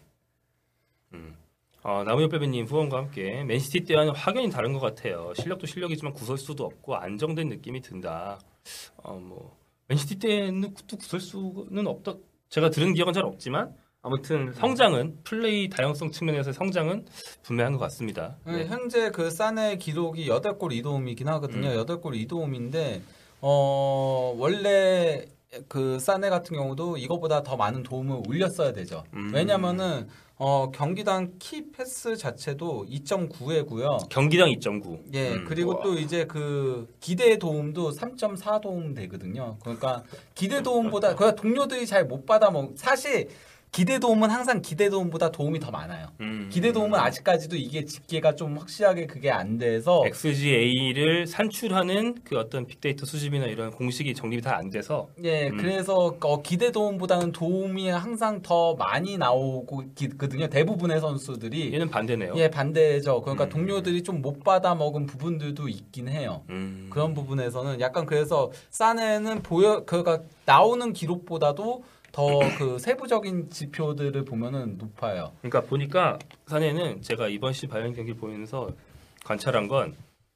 어, 나무협배배님 후원과 함께 맨시티 때와는 확연히 다른 것 같아요. 실력도 실력이지만 구설수도 없고 안정된 느낌이 든다. 어, 뭐 맨시티 때는 또 구설수는 없다. 제가 들은 기억은 잘 없지만 아무튼 성장은 플레이 다양성 측면에서 성장은 분명한 것 같습니다. 네, 네. 현재 그 사네 기록이 여덟 골 이 도움이긴 하거든요. 음. 여덟 골 이 도움인데 어 원래 그 사네 같은 경우도 이거보다 더 많은 도움을 올렸어야 되죠. 음. 왜냐면은 어 경기당 키 패스 자체도 이 점 구회고요. 경기당 이 점 구. 예, 음. 그리고 우와. 또 이제 그 기대 도움도 삼 점 사 도움 되거든요. 그러니까 기대 도움보다 그 동료들이 잘 못 받아 먹. 사실 기대 도움은 항상 기대 도움보다 도움이 더 많아요. 음. 기대 도움은 아직까지도 이게 집계가 좀 확실하게 그게 안 돼서 엑스지에이를 산출하는 그 어떤 빅데이터 수집이나 이런 공식이 정립이 다 안 돼서 예, 음. 그래서 어, 기대 도움보다는 도움이 항상 더 많이 나오고 있거든요. 대부분의 선수들이 얘는 반대네요. 예, 반대죠. 그러니까 음. 동료들이 좀 못 받아 먹은 부분들도 있긴 해요. 음. 그런 부분에서는 약간 그래서 사네는 보여 그가 나오는 기록보다도 더 그 세부적인 지표들을 보면은 높아요. 그러니까 보니까 사내는 제가 이번 시즌 바이오인 경기를 보면서 관찰한 건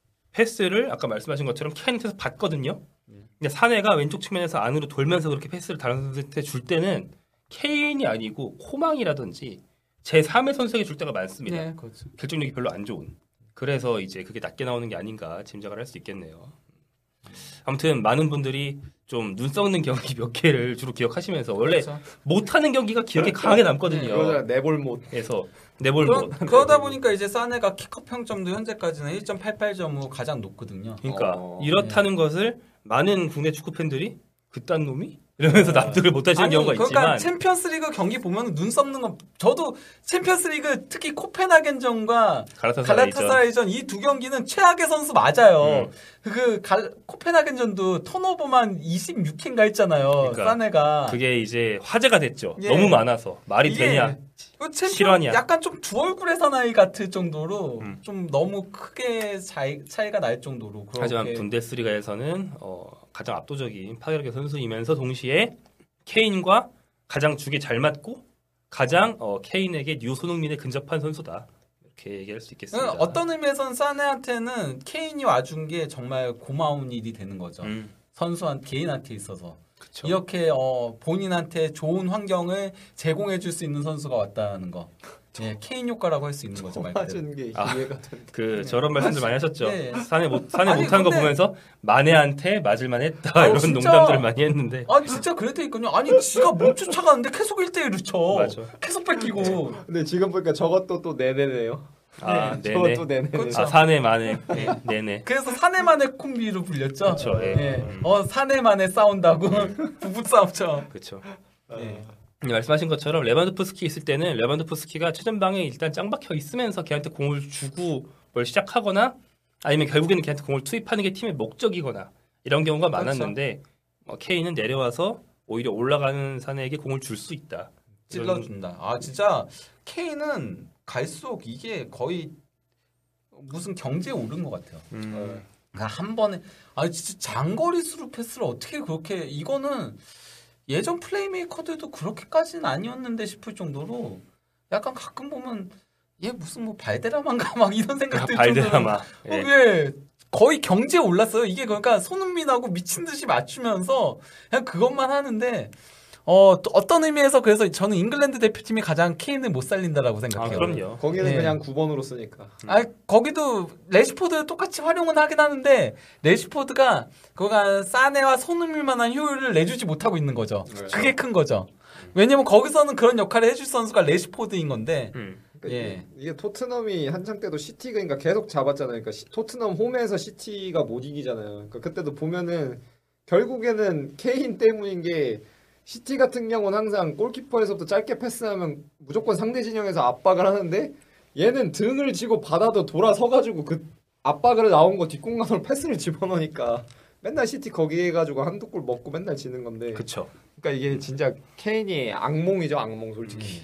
패스를 아까 말씀하신 것처럼 케인한테서 받거든요. 근데 사내가 왼쪽 측면에서 안으로 돌면서 그렇게 패스를 다른 선수한테 줄 때는 케인이 아니고 코망이라든지 제삼의 선수에게 줄 때가 많습니다. 네, 그렇죠. 결정력이 별로 안 좋은. 그래서 이제 그게 낮게 나오는 게 아닌가 짐작을 할 수 있겠네요. 아무튼 많은 분들이 좀 눈 썩는 경기 몇 개를 주로 기억하시면서 원래 그렇죠. 못하는 경기가 기억에 강하게 남거든요. 그러잖아 네볼못. 그래서 내볼 그러, 못. 그러다 보니까 이제 사네가 킥업 평점도 현재까지는 일 점 팔팔 점으로 가장 높거든요. 그러니까 어, 이렇다는 것을 많은 국내 축구 팬들이 그딴 놈이 이러면서 납득을 못 하시는 경우가 그러니까 있지만 챔피언스리그 경기 보면 눈 썩는 건 저도 챔피언스리그 특히 코펜하겐전과 갈라타사라이전 갈라타사라이전 이 두 경기는 최악의 선수 맞아요. 음. 그 갈, 코펜하겐전도 턴오버만 이십육 캔가 했잖아요. 그러니까 사네가. 그게 이제 화제가 됐죠. 예. 너무 많아서 말이 이게 되냐. 그 챔피언 실화냐. 약간 좀 두 얼굴의 사나이 같을 정도로 음. 좀 너무 크게 차이, 차이가 날 정도로 그렇게 하지만 분데스리가에서는 어, 가장 압도적인 파괴력의 선수이면서 동시에 케인과 가장 죽에 잘 맞고 가장 어, 케인에게 뉴 손흥민에 근접한 선수다. 이렇게 얘기할 수 있겠습니다. 어떤 의미에서는 사네한테는 케인이 와준 게 정말 고마운 일이 되는 거죠. 음, 선수한 개인한테 있어서 그쵸. 이렇게 어, 본인한테 좋은 환경을 제공해 줄 수 있는 선수가 왔다는 거. 예, 케인 효과라고 할 수 있는 거죠. 말 그대로. 맞은 게 아. 이해가 된. 그 저런 말씀들 많이 하셨죠. 예. 사내 못 사내 아니, 못한 거 근데- 보면서 마네한테 맞을만 했다 아유, 이런 진짜. 농담들을 많이 했는데 아 진짜 그랬다니까요. 아니 지가 못 쫓아가는데 계속 일 대 일을 쳐. 맞아. 계속 뺏기고. 근데 지금 보니까 저것도 또 네네네요. 아 네네 저것도 네네. 그렇죠. 아 사내 마네 예. 네네 그래서 사내만의 콤비로 불렸죠. 그렇죠. 예. 예. 음. 어 사내만의 싸운다고 부부 싸움처럼. 그렇죠. 예. 말씀하신 것처럼 레반도프스키 있을 때는 레반도프스키가 최전방에 일단 짱 박혀 있으면서 걔한테 공을 주고 뭘 시작하거나 아니면 결국에는 걔한테 공을 투입하는 게 팀의 목적이거나 이런 경우가 그렇죠. 많았는데 어, 케인은 내려와서 오히려 올라가는 사내에게 공을 줄 수 있다. 이런- 찔러준다. 아 진짜 케인은 갈수록 이게 거의 무슨 경제에 오른 것 같아요. 음, 그러니까 한 번에 아 진짜 장거리 수루 패스를 어떻게 그렇게 이거는 예전 플레이메이커들도 그렇게까지는 아니었는데 싶을 정도로 약간 가끔 보면 얘 무슨 뭐 발데라만가 막 이런 생각 들 정도로 발데라마. 어, 예. 예. 거의 경제에 올랐어요. 이게 그러니까 손흥민하고 미친 듯이 맞추면서 그냥 그것만 하는데 어, 또 어떤 의미에서 그래서 저는 잉글랜드 대표팀이 가장 케인을 못 살린다라고 아 생각해요. 그럼요. 거기는 예. 그냥 구 번으로 쓰니까. 아 거기도 레시포드 똑같이 활용은 하긴 하는데 레시포드가 그가 사네와 손흥민만한 효율을 내주지 못하고 있는 거죠. 그렇죠. 그게 큰 거죠. 왜냐면 거기서는 그런 역할을 해줄 선수가 레시포드인 건데 음. 그러니까 예. 이게, 이게 토트넘이 한창 때도 시티가 그러니까 계속 잡았잖아요. 그러니까 시- 토트넘 홈에서 시티가 못 이기잖아요. 그러니까 그때도 보면은 결국에는 케인 때문인 게 시티 같은 경우는 항상 골키퍼에서부터 짧게 패스하면 무조건 상대 진영에서 압박을 하는데 얘는 등을 지고 받아도 돌아서가지고 그 압박을 나온 거 뒷공간으로 패스를 집어넣으니까 맨날 시티 거기 해가지고 한두 골 먹고 맨날 지는 건데. 그쵸. 그러니까 이게 진짜 케인이 악몽이죠, 악몽 솔직히.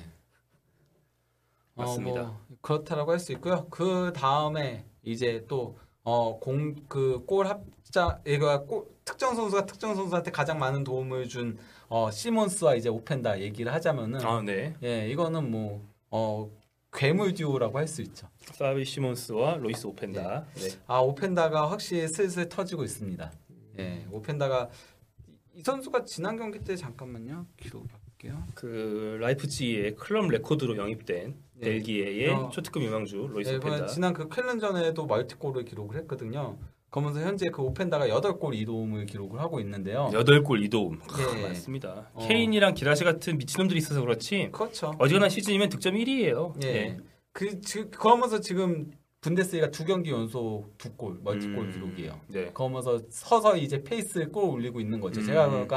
맞습니다. 어, 뭐 그렇다라고 할 수 있고요. 그 다음에 이제 또 어 공 그 골 합자 얘가 골 특정 선수가 특정 선수한테 가장 많은 도움을 준 어 시몬스와 이제 오펜다 얘기를 하자면은 아 네. 예 이거는 뭐 어 괴물 듀오라고 할 수 있죠. 사비 시몬스와 로이스 오펜다. 네. 아 오펜다가 확실히 슬슬 터지고 있습니다. 예 오펜다가 이, 이 선수가 지난 경기 때 잠깐만요 기록 볼게요. 그 라이프치히의 클럽 레코드로 영입된 네. 벨기에의 어. 초특급 유망주 로이스 네, 이번에 오펜다. 지난 그 켈른전에도 멀티골을 기록을 했거든요. 그러면서 현재 그 오펜다가 여덟 골 이 도움을 기록을 하고 있는데요. 여덟 골 이 도움. 예. 맞습니다. 어. 케인이랑 기라시 같은 미친놈들이 있어서 그렇지 그렇죠. 어지간한 시즌이면 득점 일 위예요. 예. 그, 지, 그러면서 지금 분데스리가 두 경기 연속 두 골, 멀티골 음, 기록이에요. 네. 그러면서 서서히 이제 페이스를 끌어올리고 있는 거죠. 음. 제가 그러니까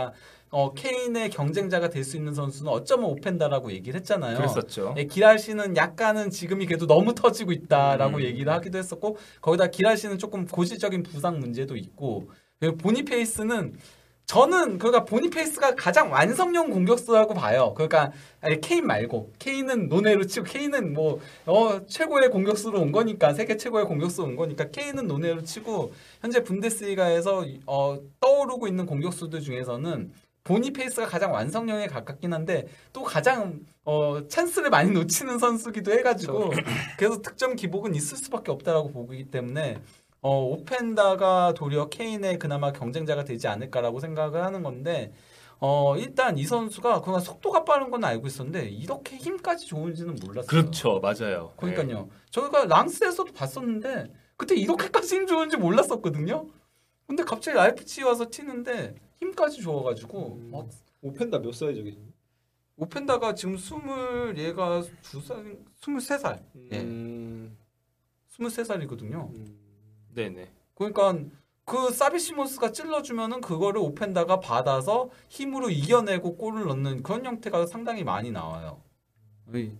어, 케인의 경쟁자가 될 수 있는 선수는 어쩌면 오펜다라고 얘기를 했잖아요. 그랬었죠. 예, 기라시는 약간은 지금이 그래도 너무 터지고 있다라고 음. 얘기를 하기도 했었고 거기다 기라시는 조금 고질적인 부상 문제도 있고 그리고 보니페이스는 저는 그러니까 보니페이스가 가장 완성형 공격수라고 봐요. 그러니까 아니, 케인 말고 케인은 논외로 치고 케인은 뭐 어, 최고의 공격수로 온 거니까 세계 최고의 공격수로 온 거니까 케인은 논외로 치고 현재 분데스리가에서 어, 떠오르고 있는 공격수들 중에서는 보니페이스가 가장 완성형에 가깝긴 한데 또 가장 어, 찬스를 많이 놓치는 선수기도 해가지고 그래서 득점 기복은 있을 수밖에 없다라고 보기 때문에 어, 오펜다가 도리어 케인의 그나마 경쟁자가 되지 않을까라고 생각을 하는 건데 어, 일단 이 선수가 그냥 속도가 빠른 건 알고 있었는데 이렇게 힘까지 좋은지는 몰랐어요. 그렇죠, 맞아요. 그러니까요. 네. 저희가 랑스에서도 봤었는데 그때 이렇게까지 힘 좋은지 몰랐었거든요. 근데 갑자기 라이프치히 와서 튀는데 힘까지 좋아가지고 음. 막 오펜다 몇 살이죠? 오펜다가 지금 스물 얘가 두 살, 스물세 살, 예, 음. 스물세 살이거든요. 음. 네네. 그러니까 그 사비시몬스가 찔러주면은 그거를 오펜다가 받아서 힘으로 이겨내고 골을 넣는 그런 형태가 상당히 많이 나와요. 의.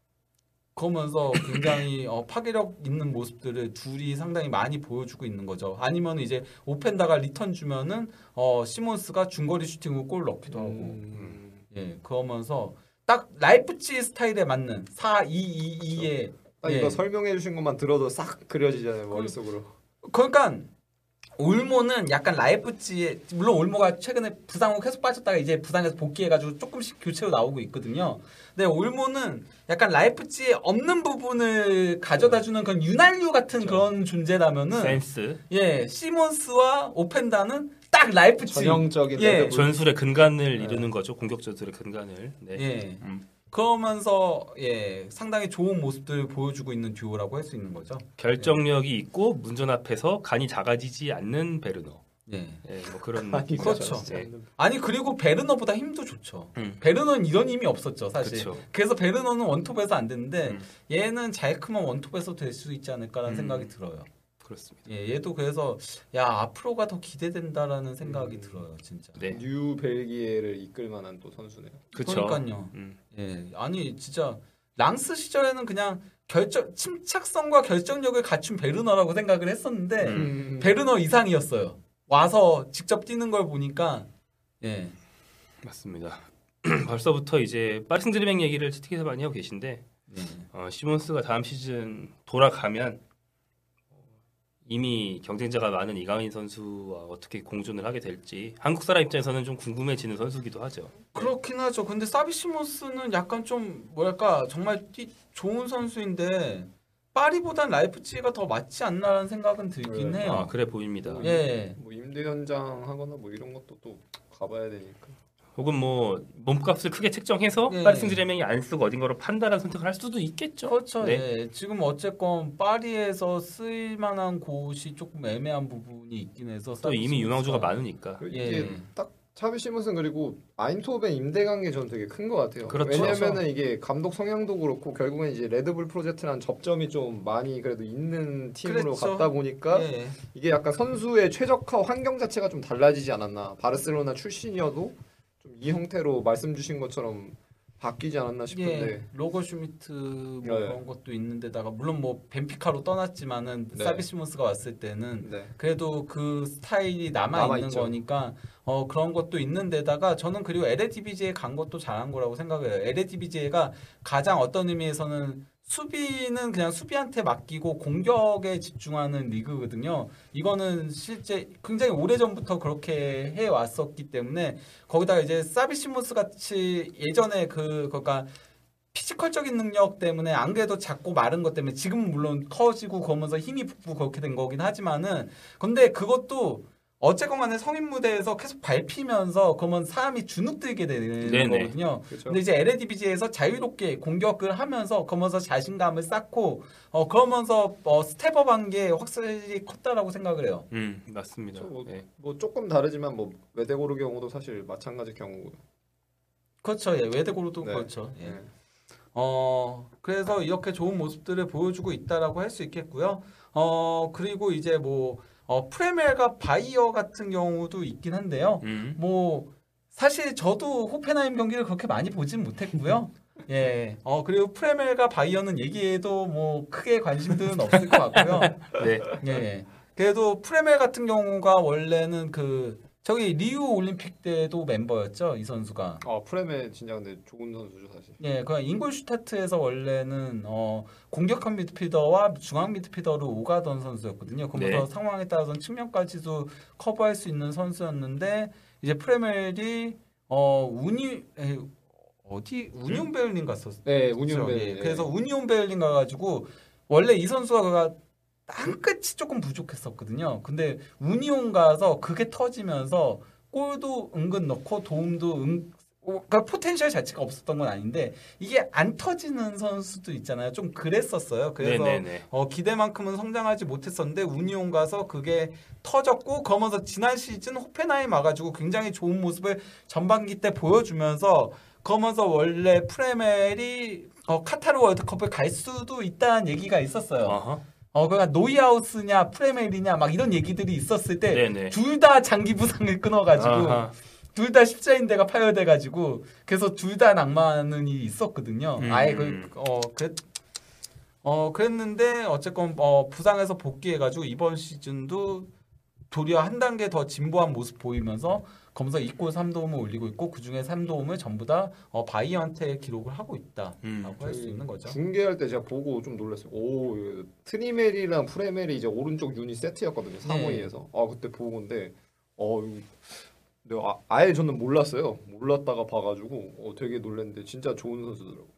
그러면서 굉장히 어, 파괴력 있는 모습들을 둘이 상당히 많이 보여주고 있는 거죠. 아니면 이제 오펜다가 리턴 주면은 어, 시몬스가 중거리 슈팅으로 골 넣기도 하고. 음. 예, 그러면서 딱 라이프치 스타일에 맞는 사 이 이 이의 딱 이거 설명해 주신 것만 들어도 싹 그려지잖아요 머릿속으로. 그러니까 올모는 약간 라이프치에 물론 올모가 최근에 부상 후 계속 빠졌다가 이제 부상에서 복귀해가지고 조금씩 교체로 나오고 있거든요. 근데 올모는 약간 라이프치에 없는 부분을 가져다주는 그런 윤활유 같은 그렇죠. 그런 존재라면은 센스. 예 시몬스와 오펜다는 딱 라이프치 전형적인 예. 레드불. 전술의 근간을 네. 이루는 거죠. 공격 전술의 근간을. 네. 예. 음. 그러면서 예 상당히 좋은 모습들을 보여주고 있는 듀오라고 할 수 있는 거죠. 결정력이 있고 문전 앞에서 간이 작아지지 않는 베르너. 예. 예, 뭐 그런 아니, 느낌. 그렇죠. 예. 아니 그리고 베르너보다 힘도 좋죠. 음. 베르너는 이런 힘이 없었죠 사실. 그쵸. 그래서 베르너는 원톱에서 안 됐는데 음. 얘는 잘 크면 원톱에서 될 수 있지 않을까라는 음. 생각이 들어요. 그렇습니다. 예, 얘도 그래서 야 앞으로가 더 기대된다라는 생각이 음. 들어요 진짜. 네. 뉴 벨기에를 이끌 만한 또 선수네요. 그렇죠. 그러니까요. 음. 예, 아니 진짜 랑스 시절에는 그냥 결정 침착성과 결정력을 갖춘 베르너라고 생각을 했었는데 음. 베르너 이상이었어요. 와서 직접 뛰는 걸 보니까 예. 맞습니다. 벌써부터 이제 파리 생제르맹 얘기를 채팅에서 많이 하고 계신데 예. 어, 시몬스가 다음 시즌 돌아가면 어, 이미 경쟁자가 많은 이강인 선수와 어떻게 공존을 하게 될지 한국 사람 입장에서는 좀 궁금해지는 선수기도 하죠. 그렇긴 하죠. 근데 사비시모스는 약간 좀 뭐랄까 정말 뛰, 좋은 선수인데 파리보단 라이프치히가 더 맞지 않나라는 생각은 들긴 네. 해요. 아, 그래 보입니다. 예. 뭐 임대 현장 하거나 뭐 이런 것도 또 가봐야 되니까. 혹은 뭐 몸값을 크게 책정해서 예. 파리 생제르맹이 안 쓰고 어딘가로 판단한 선택을 할 수도 있겠죠. 그렇죠. 네. 예. 지금 어쨌건 파리에서 쓸만한 곳이 조금 애매한 부분이 있긴 해서 또 이미 유망주가 사비시모스가- 많으니까. 그리고 예. 이게 딱 차비 시몬스는 그리고 아인토벤 임대 관계 저는 되게 큰 것 같아요. 그렇죠. 왜냐면은 이게 감독 성향도 그렇고 결국엔 이제 레드불 프로젝트라는 접점이 좀 많이 그래도 있는 팀으로 그렇죠. 갔다 보니까 예. 이게 약간 선수의 최적화 환경 자체가 좀 달라지지 않았나. 바르셀로나 출신이어도 좀 이 형태로 말씀 주신 것처럼 바뀌지 않았나 싶은데. 예, 로거 슈미트 뭐 네. 그런 것도 있는데다가 물론 뭐 벤피카로 떠났지만은 네. 사비시몬스가 왔을 때는 네. 그래도 그 스타일이 남아 있는 남아있죠. 거니까 어 그런 것도 있는데다가 저는 그리고 엘에디비지에 간 것도 잘한 거라고 생각해요. 엘에디비지가 가장 어떤 의미에서는 수비는 그냥 수비한테 맡기고 공격에 집중하는 리그거든요. 이거는 실제 굉장히 오래전부터 그렇게 해 왔었기 때문에 거기다가 이제 사비시모스 같이 예전에 그 그러니까 피지컬적인 능력 때문에 안 그래도 작고 마른 것 때문에 지금은 물론 커지고 그러면서 힘이 북고 그렇게 된 거긴 하지만은 근데 그것도 어쨌건 간에 성인 무대에서 계속 밟히면서 그러면 사람이 주눅들게 되는 네네. 거거든요. 그렇죠. 근데 이제 엘에디비지에서 자유롭게 공격을 하면서 그러면서 자신감을 쌓고 어 그러면서 어 스텝업한 게 확실히 컸다라고 생각을 해요. 음, 맞습니다. 뭐, 예. 뭐 조금 다르지만 뭐 외대고르 경우도 사실 마찬가지 경우고요. 그렇죠. 예. 외대고로도 네. 그렇죠. 예. 네. 어 그래서 이렇게 좋은 모습들을 보여주고 있다라고 할 수 있겠고요. 어 그리고 이제 뭐 어, 프레멜과 바이어 같은 경우도 있긴 한데요. 음. 뭐 사실 저도 호펜하임 경기를 그렇게 많이 보진 못했고요. 예. 어 그리고 프레멜과 바이어는 얘기해도 뭐 크게 관심들은 없을 것 같고요. 네. 예. 그래도 프레멜 같은 경우가 원래는 그 저기 리우 올림픽 때도 멤버였죠, 이 선수가. 아 프레메 진짜 근데 좋은 선수죠 사실. 예, 그 잉골슈타트에서 원래는 어, 공격형 미드필더와 중앙 미드필더로 오가던 선수였거든요. 그러면서 네. 상황에 따라서는 측면까지도 커버할 수 있는 선수였는데 이제 프레멜이 어 우니 에, 어디 우니온 베를린 갔었어요. 네, 우니온 베를린. 예, 네. 그래서 우니온 베를린 가가지고 원래 이 선수가 한 끝이 조금 부족했었거든요. 근데 우니온 가서 그게 터지면서 골도 은근 넣고 도움도 은 그러니까 포텐셜 자체가 없었던 건 아닌데 이게 안 터지는 선수도 있잖아요. 좀 그랬었어요. 그래서 네네네. 어, 기대만큼은 성장하지 못했었는데 우니온 가서 그게 터졌고 그러면서 지난 시즌 호펜하임 와가지고 굉장히 좋은 모습을 전반기 때 보여주면서 그러면서 원래 프레멜이 어, 카타르 월드컵을 갈 수도 있다는 얘기가 있었어요. 어허. 어, 그러니까 노이하우스냐 프레멜이냐 막 이런 얘기들이 있었을 때 네네. 둘 다 장기 부상을 끊어가지고 아하. 둘 다 십자인대가 파열돼가지고 그래서 둘 다 낙마하는 일이 있었거든요. 음. 아예 그, 어, 그랬, 어, 그랬는데 어쨌건 어, 부상에서 복귀해가지고 이번 시즌도 도리어 한 단계 더 진보한 모습 보이면서 검사 이 골 삼 도움을 올리고 있고 그 중에 삼 도움을 전부 다 어, 바이어한테 기록을 하고 있다라고 음. 할 수 있는 거죠. 중계할 때 제가 보고 좀 놀랐어요. 오, 트리멜이랑 프레멜이 이제 오른쪽 유닛 세트였거든요. 삼 호이에서. 아 그때 보고 근데 어 이거 내가 아, 아예 저는 몰랐어요. 몰랐다가 봐가지고 어, 되게 놀랐는데 진짜 좋은 선수더라고요.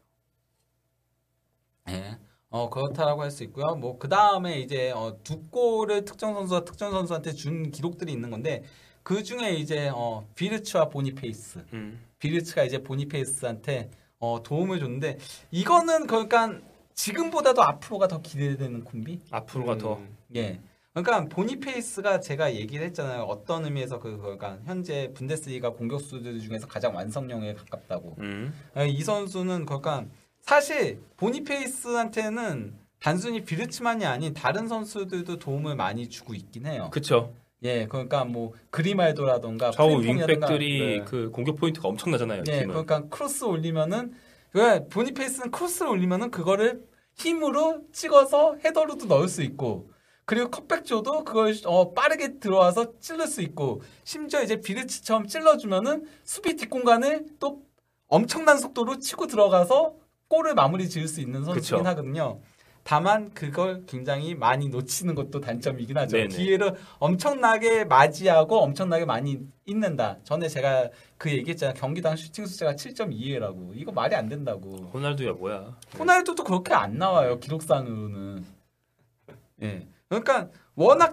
네. 어 그렇다라고 할 수 있고요. 뭐 그 다음에 이제 어, 두 골을 특정 선수와 특정 선수한테 준 기록들이 있는 건데 그 중에 이제 어, 비르츠와 보니페이스, 음. 비르츠가 이제 보니페이스한테 어, 도움을 줬는데 이거는 그러니까 지금보다도 앞으로가 더 기대되는 콤비. 앞으로가 음. 더. 예. 그러니까 보니페이스가 제가 얘기를 했잖아요. 어떤 의미에서 그 그러니까 현재 분데스리가 공격수들 중에서 가장 완성형에 가깝다고. 음. 이 선수는 그러니까 사실 보니페이스한테는 단순히 비르츠만이 아닌 다른 선수들도 도움을 많이 주고 있긴 해요. 그쵸. 예, 그러니까 뭐 그리말도라던가 좌우 프리폼이라던가, 윙백들이 네. 그 공격 포인트가 엄청나잖아요. 예, 팀은. 그러니까 크로스 올리면은 그 보니페이스는 크로스를 올리면은 그거를 힘으로 찍어서 헤더로도 넣을 수 있고 그리고 컵백조도 그걸 어, 빠르게 들어와서 찔러 수 있고 심지어 이제 비르츠처럼 찔러주면은 수비 뒷공간을 또 엄청난 속도로 치고 들어가서 골을 마무리 지을 수 있는 선수긴 그쵸. 하거든요. 다만 그걸 굉장히 많이 놓치는 것도 단점이긴 하죠. 네네. 기회를 엄청나게 맞이하고 엄청나게 많이 잊는다. 전에 제가 그 얘기했잖아요. 경기당 슈팅 숫자가 칠 점 이 회라고. 이거 말이 안 된다고. 호날두야 뭐야. 호날두도 그렇게 안 나와요. 기록상으로는. 예. 그러니까 워낙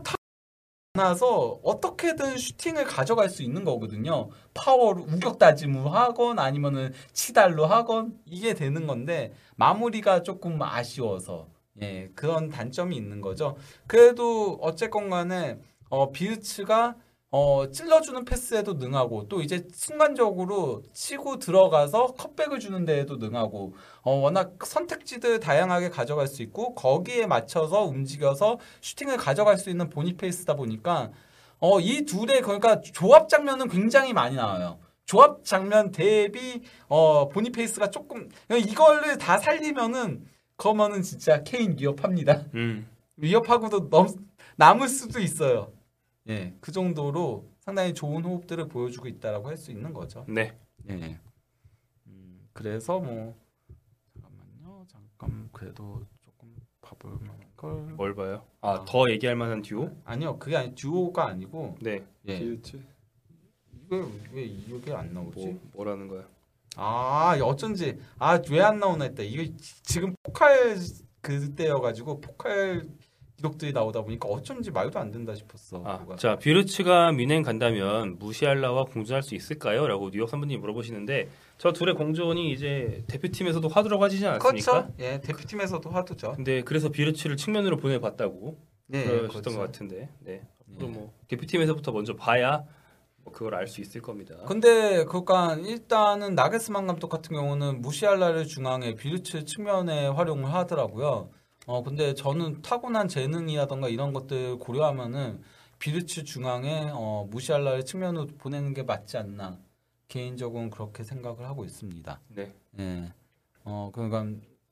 타나서 어떻게든 슈팅을 가져갈 수 있는 거거든요. 파워로 우격 다짐으로 하건 아니면은 치달로 하건 이게 되는 건데 마무리가 조금 아쉬워서 예 그런 단점이 있는 거죠. 그래도 어쨌건 간에 어, 비르츠가 어, 찔러주는 패스에도 능하고 또 이제 순간적으로 치고 들어가서 컵백을 주는 데에도 능하고 어, 워낙 선택지들 다양하게 가져갈 수 있고 거기에 맞춰서 움직여서 슈팅을 가져갈 수 있는 보니페이스다 보니까 어, 이 둘의 그러니까 조합 장면은 굉장히 많이 나와요. 조합 장면 대비 어, 보니페이스가 조금 이거를 다 살리면은 그러면은 진짜 케인 위협합니다. 음. 위협하고도 넘, 남을 수도 있어요. 예, 그 정도로 상당히 좋은 호흡들을 보여주고 있다라고 할 수 있는 거죠. 네. 예. 음, 그래서 뭐 잠깐만요. 잠깐 그래도 조금 봐볼 만한 걸. 뭘 봐요? 아, 아. 더 얘기할 만한 듀오? 아니요, 그게 아니 듀오가 아니고. 네. 예. 비르츠. 이거 왜 이게 안 나오지? 뭐 뭐라는 거야? 아, 어쩐지 아 왜 안 나오나 했다. 이거 지금 포칼 그때여가지고 포칼 기록들이 나오다 보니까 어쩐지 말도 안 된다 싶었어. 아, 뭐가. 자 비르츠가 뮌헨 간다면 무시알라와 공존할 수 있을까요? 라고 뉴욕 선배님이 물어보시는데 저 둘의 공존이 이제 대표팀에서도 화두라고 하지 않았습니까? 그렇죠. 예, 대표팀에서도 화두죠. 근데 그래서 비르츠를 측면으로 보내봤다고 네, 그러셨던 그렇죠. 것 같은데 네. 앞으로 예. 뭐 대표팀에서부터 먼저 봐야 뭐 그걸 알 수 있을 겁니다. 근데 그러니까 일단은 나게스만 감독 같은 경우는 무시알라를 중앙에 비르츠 측면에 활용을 하더라고요. 어 근데 저는 타고난 재능이라던가 이런 것들 고려하면은 비르츠 중앙에 어 무시알라를 측면으로 보내는 게 맞지 않나. 개인적으로는 그렇게 생각을 하고 있습니다. 네. 예. 어 그러니까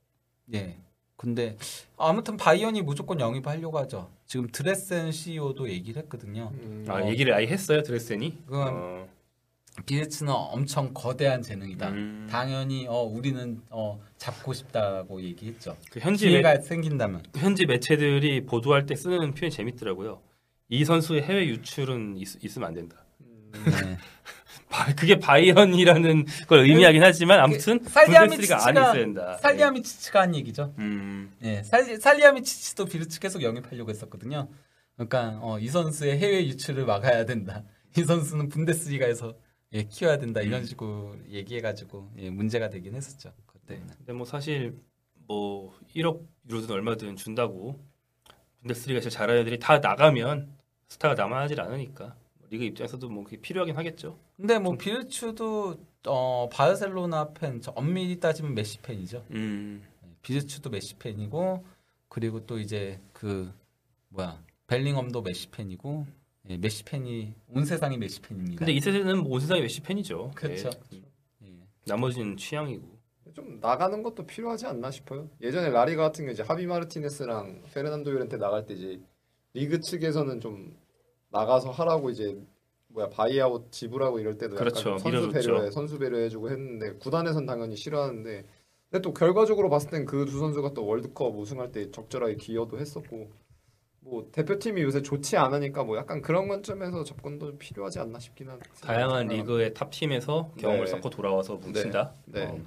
예. 근데 아무튼 바이언이 무조건 영입하려고 하죠. 지금 드레센 씨이오도 얘기를 했거든요. 음, 아 어. 얘기를 아예 했어요 드레센이? 그건 어. 비르츠는 엄청 거대한 재능이다. 음. 당연히 어 우리는 어 잡고 싶다고 얘기했죠. 그 현지 매, 기회가 생긴다면. 현지 매체들이 보도할 때 쓰는 표현이 재밌더라고요. 이 선수의 해외 유출은 있, 있으면 안 된다. 네. 바- 그게 바이언이라는 걸 의미하긴 하지만 아무튼 분데스리가 안에 있어야 된다. 살리아미치치가 한 얘기죠. 음. 예, 살리, 살리아미치치도 비르츠 계속 영입하려고 했었거든요. 그러니까 어, 이 선수의 해외 유출을 막아야 된다. 이 선수는 분데스리가에서 예, 키워야 된다. 이런 음. 식으로 얘기해가지고 예, 문제가 되긴 했었죠. 그때는. 근데 뭐 사실 뭐 일억 유로든 얼마든 준다고 분데스리가에서 잘하는 애들이 다 나가면 스타가 남아나질 않으니까 리그 입장에서도 뭐 그게 필요하긴 하겠죠. 근데 뭐 비르츠도 어, 바르셀로나 팬, 저 엄밀히 따지면 메시 팬이죠. 음. 비르츠도 메시 팬이고 그리고 또 이제 그 뭐야 벨링엄도 메시 팬이고 예, 메시 팬이 온 세상이 메시 팬입니다. 근데 이 세대는 뭐온 세상이 메시 팬이죠. 그렇죠. 예. 예. 나머지는 취향이고. 좀 나가는 것도 필요하지 않나 싶어요. 예전에 라리가 같은 게 이제 하비 마르티네스랑 페르난도 요렌테 나갈 때 이제 리그 측에서는 좀 나가서 하라고 이제 뭐야 바이아웃 지불하고 이럴 때도 그렇죠. 약간 선수 밀어줬죠. 배려해 선수 배려해주고 했는데 구단에선 당연히 싫어하는데 근데 또 결과적으로 봤을 땐 그 두 선수가 또 월드컵 우승할 때 적절하게 기여도 했었고 뭐 대표팀이 요새 좋지 않으니까 뭐 약간 그런 관점에서 접근도 필요하지 않나 싶긴 한. 다양한 리그의 탑 팀에서 경험을 네. 쌓고 돌아와서 뭉친다. 네. 어.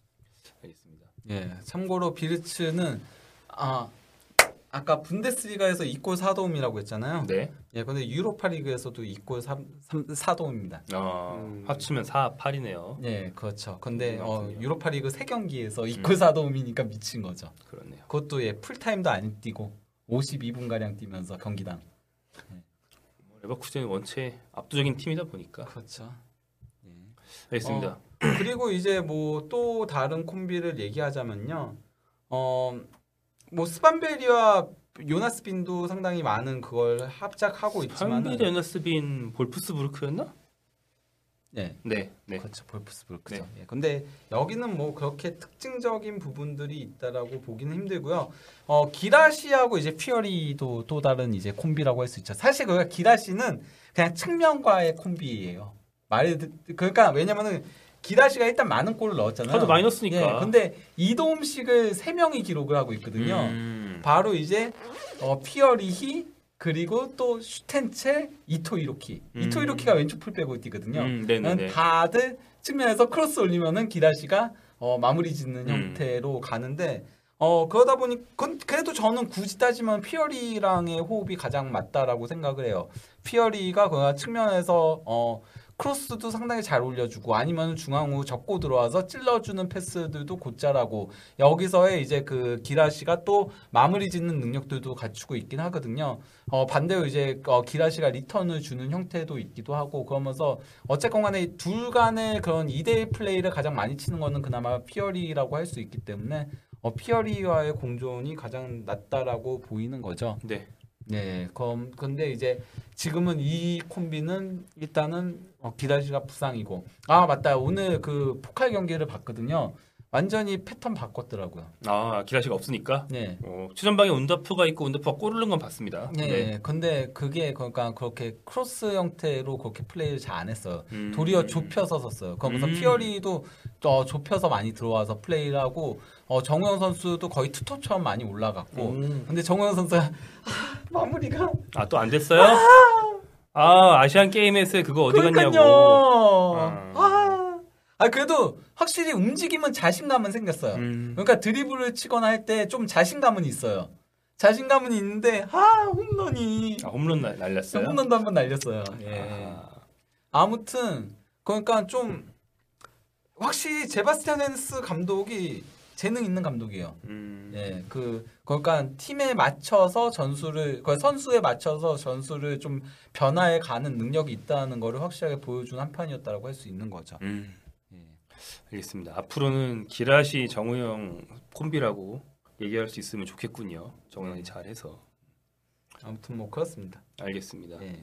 알겠습니다. 예, 참고로 비르츠는 아 아까 분데스리가에서 이 골 사 도움이라고 했잖아요. 네. 예, 근데 유로파리그에서도 이 골 사 도움입니다. 어, 음. 합치면 사, 팔이네요. 예, 그렇죠. 근데 음, 어, 그렇군요. 유로파리그 세 경기에서 이 음. 골 사 도움이니까 미친 거죠. 그렇네요. 그것도 예, 풀타임도 안 뛰고 오십이 분 가량 뛰면서 경기당. 뭐 레버쿠젠은 원체 압도적인 팀이다 보니까. 그렇죠. 예. 알겠습니다. 어, 그리고 이제 뭐 또 다른 콤비를 얘기하자면요. 어, 뭐 스반베리와 요나스 빈도 상당히 많은 그걸 합작하고 있지만 한비드 에너스빈 볼프스부르크였나? 네. 네, 네. 그렇죠. 볼프스부르크죠. 예. 근데 여기는 뭐 그렇게 특징적인 부분들이 있다라고 보기는 힘들고요. 어, 기라시하고 이제 피어리도 또 다른 이제 콤비라고 할 수 있죠. 사실 그 기라시는 그냥 측면과의 콤비예요. 말 그러니까 왜냐면은 기라시가 일단 많은 골을 넣었잖아요. 하도 많이 넣었으니까. 예. 근데 이도움씩을 세 명이 기록을 하고 있거든요. 음. 바로 이제 어, 피어리히 그리고 또 슈텐첼, 이토 이로키. 음. 이토 이로키가 왼쪽 풀백으로 뛰거든요. 음, 네네네. 다들 측면에서 크로스 올리면은 기라시가 어, 마무리 짓는 음. 형태로 가는데 어, 그러다 보니 그, 그래도 저는 굳이 따지면 피어리랑의 호흡이 가장 맞다라고 생각을 해요. 피어리가 그 측면에서 어, 크로스도 상당히 잘 올려주고 아니면 중앙으로 접고 들어와서 찔러주는 패스들도 곧잘하고 여기서의 이제 그 기라시가 또 마무리 짓는 능력들도 갖추고 있긴 하거든요. 어, 반대로 이제 어, 기라시가 리턴을 주는 형태도 있기도 하고 그러면서 어쨌건 간에 둘 간의 그런 이 대일 플레이를 가장 많이 치는 거는 그나마 피어리라고 할 수 있기 때문에 어, 피어리와의 공존이 가장 낫다라고 보이는 거죠. 네. 네, 그럼 근데 이제 지금은 이 콤비는 일단은 어, 기라시가 부상이고 아 맞다 오늘 그 포칼 경기를 봤거든요. 완전히 패턴 바꿨더라고요. 아, 기라시가 없으니까. 네. 어, 최전방에 운다프가 있고 운다프가 골을 넣은 건 봤습니다. 네, 근데 그게 그러니까 그렇게 크로스 형태로 그렇게 플레이를 잘 안 했어요. 음. 도리어 좁혀서 섰어요. 그러면서 음. 피어리도 어, 좁혀서 많이 들어와서 플레이를 하고 어, 정우영 선수도 거의 투톱처럼 많이 올라갔고 음. 근데 정우영 선수가 아, 마무리가 아, 또 안 됐어요? 아, 아시안 게임에서 그거 어디 그러니까요. 갔냐고. 아. 아, 그래도 확실히 움직이면 자신감은 생겼어요. 음. 그러니까 드리블을 치거나 할 때 좀 자신감은 있어요. 자신감은 있는데 아 홈런이 아, 홈런 날- 날렸어요? 홈런도 한번 날렸어요. 예. 아, 아무튼 그러니까 좀 확실히 제바스티안 헨스 감독이 재능 있는 감독이에요. 음. 예, 그 그러니까 팀에 맞춰서 전술을 그 선수에 맞춰서 전술을 좀 변화해 가는 능력이 있다는 거를 확실하게 보여준 한 판이었다라고 할 수 있는 거죠. 음. 예. 알겠습니다. 앞으로는 기라시 정우영 콤비라고 얘기할 수 있으면 좋겠군요. 정우영이 잘해서. 아무튼 뭐 그렇습니다. 알겠습니다. 예.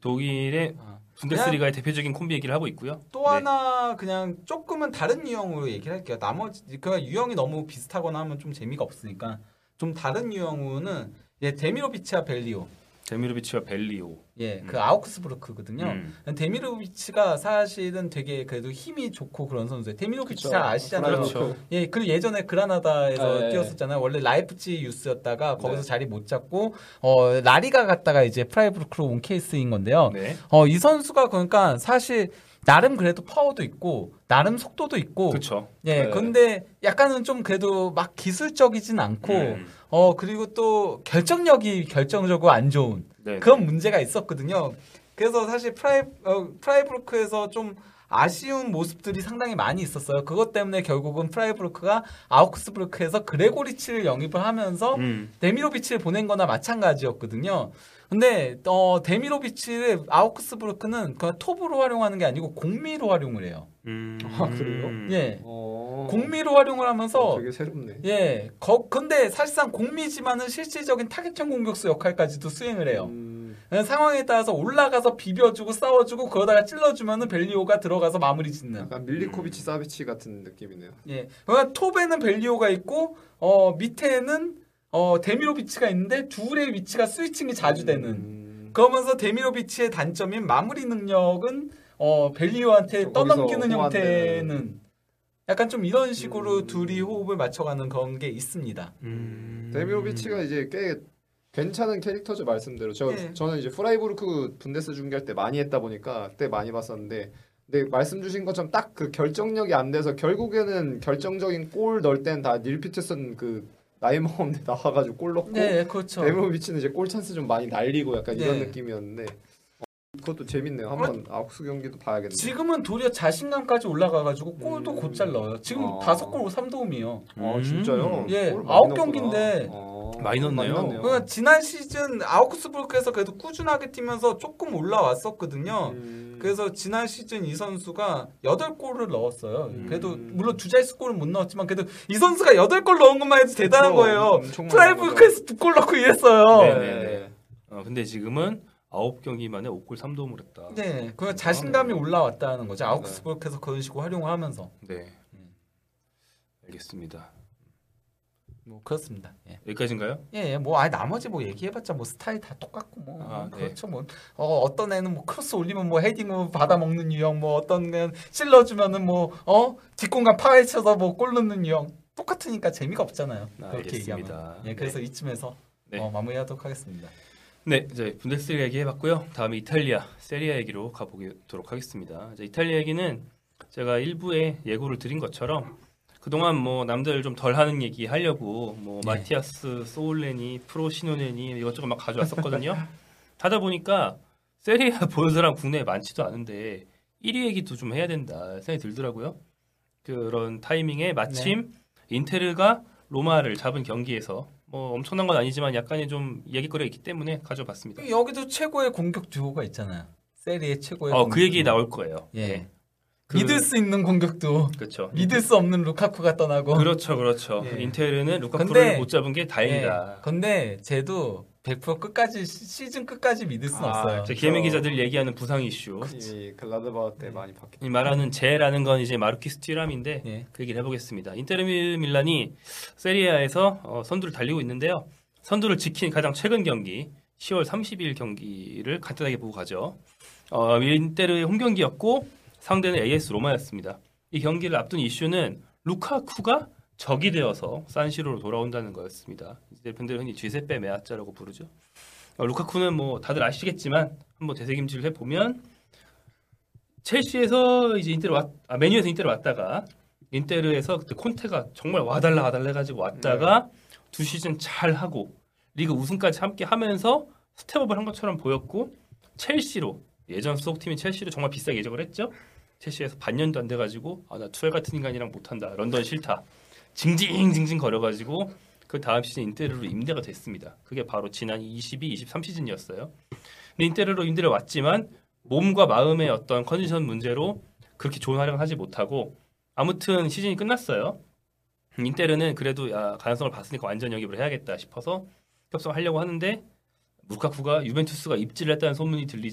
독일의 아, 분데스리가의 대표적인 콤비 얘기를 하고 있고요. 또 네. 하나 그냥 조금은 다른 유형으로 얘기를 할게요. 나머지 그 유형이 너무 비슷하거나 하면 좀 재미가 없으니까 좀 다른 유형으로는 예, 데미로비치와 벨리오. 데미로비치와 벨리오. 예, 그 음. 아우크스부르크거든요. 음. 데미로비치가 사실은 되게 그래도 힘이 좋고 그런 선수예요. 데미로비치 잘 아시잖아요. 그렇죠. 예, 그리고 예전에 그라나다에서 네. 뛰었었잖아요. 원래 라이프치 유스였다가 거기서 네. 자리 못 잡고 어 라리가 갔다가 이제 프라이부르크로 온 케이스인 건데요. 네. 어, 이 선수가 그러니까 사실 나름 그래도 파워도 있고 나름 속도도 있고 그렇죠. 예, 네. 근데 약간은 좀 그래도 막 기술적이진 않고 음. 어 그리고 또 결정력이 결정적으로 안 좋은 네. 그런 문제가 있었거든요. 그래서 사실 프라이 어, 프라이부르크에서 좀 아쉬운 모습들이 상당히 많이 있었어요. 그것 때문에 결국은 프라이부르크가 아우크스부르크에서 그레고리치를 영입을 하면서 음. 데미로비치를 보낸 거나 마찬가지였거든요. 근데 어 데미로비치를 아우크스부르크는 그냥 톱으로 활용하는 게 아니고 공미로 활용을 해요. 음. 아, 그래요? 예. 어. 공미로 활용을 하면서 어, 되게 새롭네. 예. 거, 근데 사실상 공미지만은 실질적인 타겟형 공격수 역할까지도 수행을 해요. 음. 상황에 따라서 올라가서 비벼주고 싸워주고 그러다가 찔러주면은 벨리오가 들어가서 마무리 짓는. 약간 밀리코비치 사비치 같은 느낌이네요. 예. 그러니까 톱에는 벨리오가 있고 어 밑에는 어 데미로비치가 있는데 둘의 위치가 스위칭이 자주 되는. 음. 그러면서 데미로비치의 단점인 마무리 능력은 어 벨리오한테 좀 떠넘기는 거기서 형태는 약간 좀 이런 식으로 음. 둘이 호흡을 맞춰가는 그런 게 있습니다. 음. 데미로비치가 이제 꽤 괜찮은 캐릭터죠, 말씀대로. 저 네. 저는 이제 프라이부르크 분데스 중계할 때 많이 했다 보니까 그때 많이 봤었는데, 근데 말씀 주신 것처럼 딱 그 결정력이 안 돼서 결국에는 결정적인 골 넣을 땐 다 닐 피터슨 그 나이 먹었는데 나와가지고 골 넣고, 네, 그렇죠. 데미로비치는 이제 골 찬스 좀 많이 날리고 약간 이런 네. 느낌이었는데, 어, 그것도 재밌네요. 한번 아욱스 경기도 봐야겠네요. 지금은 도리어 자신감까지 올라가가지고 골도 음. 곧잘 넣어요. 지금 어. 다섯 골 삼 도움이요. 아 진짜요? 예, 골 많이 아홉 넣었구나. 경기인데 어, 많이 넣었네요. 그러니까 지난 시즌 아우크스부르크에서 그래도 꾸준하게 뛰면서 조금 올라왔었거든요. 음. 그래서 지난 시즌 이 선수가 여덟 골을 넣었어요. 음. 그래도 물론 두 자릿수 골은 못 넣었지만 그래도 이 선수가 여덟 골 넣은 것만 해도 대단한 그럼, 거예요. 엄청 많은 프라이부르크에서 두 골 넣고 이랬어요. 네, 네. 네, 네. 어, 근데 지금은 아홉 경기 만에 오 골 삼 도움을 했다. 네, 그 자신감이 올라왔다는 거죠. 아우크스부르크에서 그런 식으로 활용을 하면서. 네. 알겠습니다. 뭐 그렇습니다. 예. 여기까지인가요? 예, 예, 뭐, 아, 나머지 뭐 얘기해봤자 뭐 스타일 다 똑같고 뭐. 아, 네. 그렇죠. 뭐, 어, 어떤 애는 뭐 크로스 올리면 뭐 헤딩으로 받아먹는 유형, 뭐 어떤 애는 찔러주면은 뭐, 어? 뒷공간 파헤쳐서 뭐 골 넣는 유형. 똑같으니까 재미가 없잖아요. 아, 그렇게 알겠습니다. 얘기하면. 예, 그래서 네. 이쯤에서 네. 어, 마무리하도록 하겠습니다. 네, 이제 분데스리가 얘기해봤고요. 다음에 이탈리아 세리아 얘기로 가보도록 하겠습니다. 이제 이탈리아 얘기는 제가 일부에 예고를 드린 것처럼 그동안 뭐 남들 좀 덜 하는 얘기 하려고 뭐 네. 마티아스 소울레니 프로시노네니 이것저것 막 가져왔었거든요. 하다 보니까 세리아 보는 사람 국내에 많지도 않은데 일 위 얘기도 좀 해야 된다 생각이 들더라고요. 그런 타이밍에 마침 인테르가 로마를 잡은 경기에서 뭐 엄청난 건 아니지만 약간의 좀 얘기거리가 있기 때문에 가져봤습니다. 여기도 최고의 공격 듀오가 있잖아요. 세리의 최고의 어, 공격 그 얘기 듀오. 나올 거예요. 예. 네. 그- 믿을 수 있는 공격도 그렇죠. 믿을 수 없는 루카쿠가 떠나고. 그렇죠, 그렇죠. 예. 인테르는 루카쿠를 근데- 못 잡은 게 다행이다. 예. 근데 쟤도 백 퍼센트 끝까지 시- 시즌 끝까지 믿을 수는 아, 없어요. 제 기엠의 기자들 얘기하는 부상 이슈. 이미 글라드바흐 때 많이 바뀌. 이 말하는 제라는 건 이제 마르키스 튀람인데 예. 그 얘기를 해보겠습니다. 인테르 밀란이 세리아에서 어, 선두를 달리고 있는데요. 선두를 지킨 가장 최근 경기 시월 삼십일 경기를 간단하게 보고 가죠. 어, 인테르의 홈 경기였고 상대는 에이에스 로마였습니다. 이 경기를 앞둔 이슈는 루카쿠가 적이 되어서 산시로로 돌아온다는 거였습니다. 이제 팬들은 흔히 쥐세페 메아짜라고 부르죠. 어, 루카쿠는 뭐 다들 아시겠지만 한번 되새김질을 해보면 첼시에서 이제 인테르 왔, 아, 메뉴에서 인테르 왔다가 인테르에서 그때 콘테가 정말 와달라 와달라 해가지고 왔다가 두 시즌 잘 하고 리그 우승까지 함께 하면서 스텝업을 한 것처럼 보였고 첼시로 예전 수속팀인 첼시로 정말 비싸게 예적을 했죠. 첼시에서 반년도 안 돼가지고 아, 나 투엘 같은 인간이랑 못한다. 런던 싫다. 징징징징 거려가지고 그 다음 시즌 인테르로 임대가 됐습니다. 그게 바로 지난 이십이, 이십삼 시즌이었어요. 근데 인테르로 임대를 왔지만 몸과 마음의 어떤 컨디션 문제로 그렇게 좋은 활약을 하지 못하고 아무튼 시즌이 끝났어요. 인테르는 그래도 야, 가능성을 봤으니까 완전 영입을 해야겠다 싶어서 협상하려고 하는데 루카쿠가 유벤투스가 입지를 했다는 소문이 들리자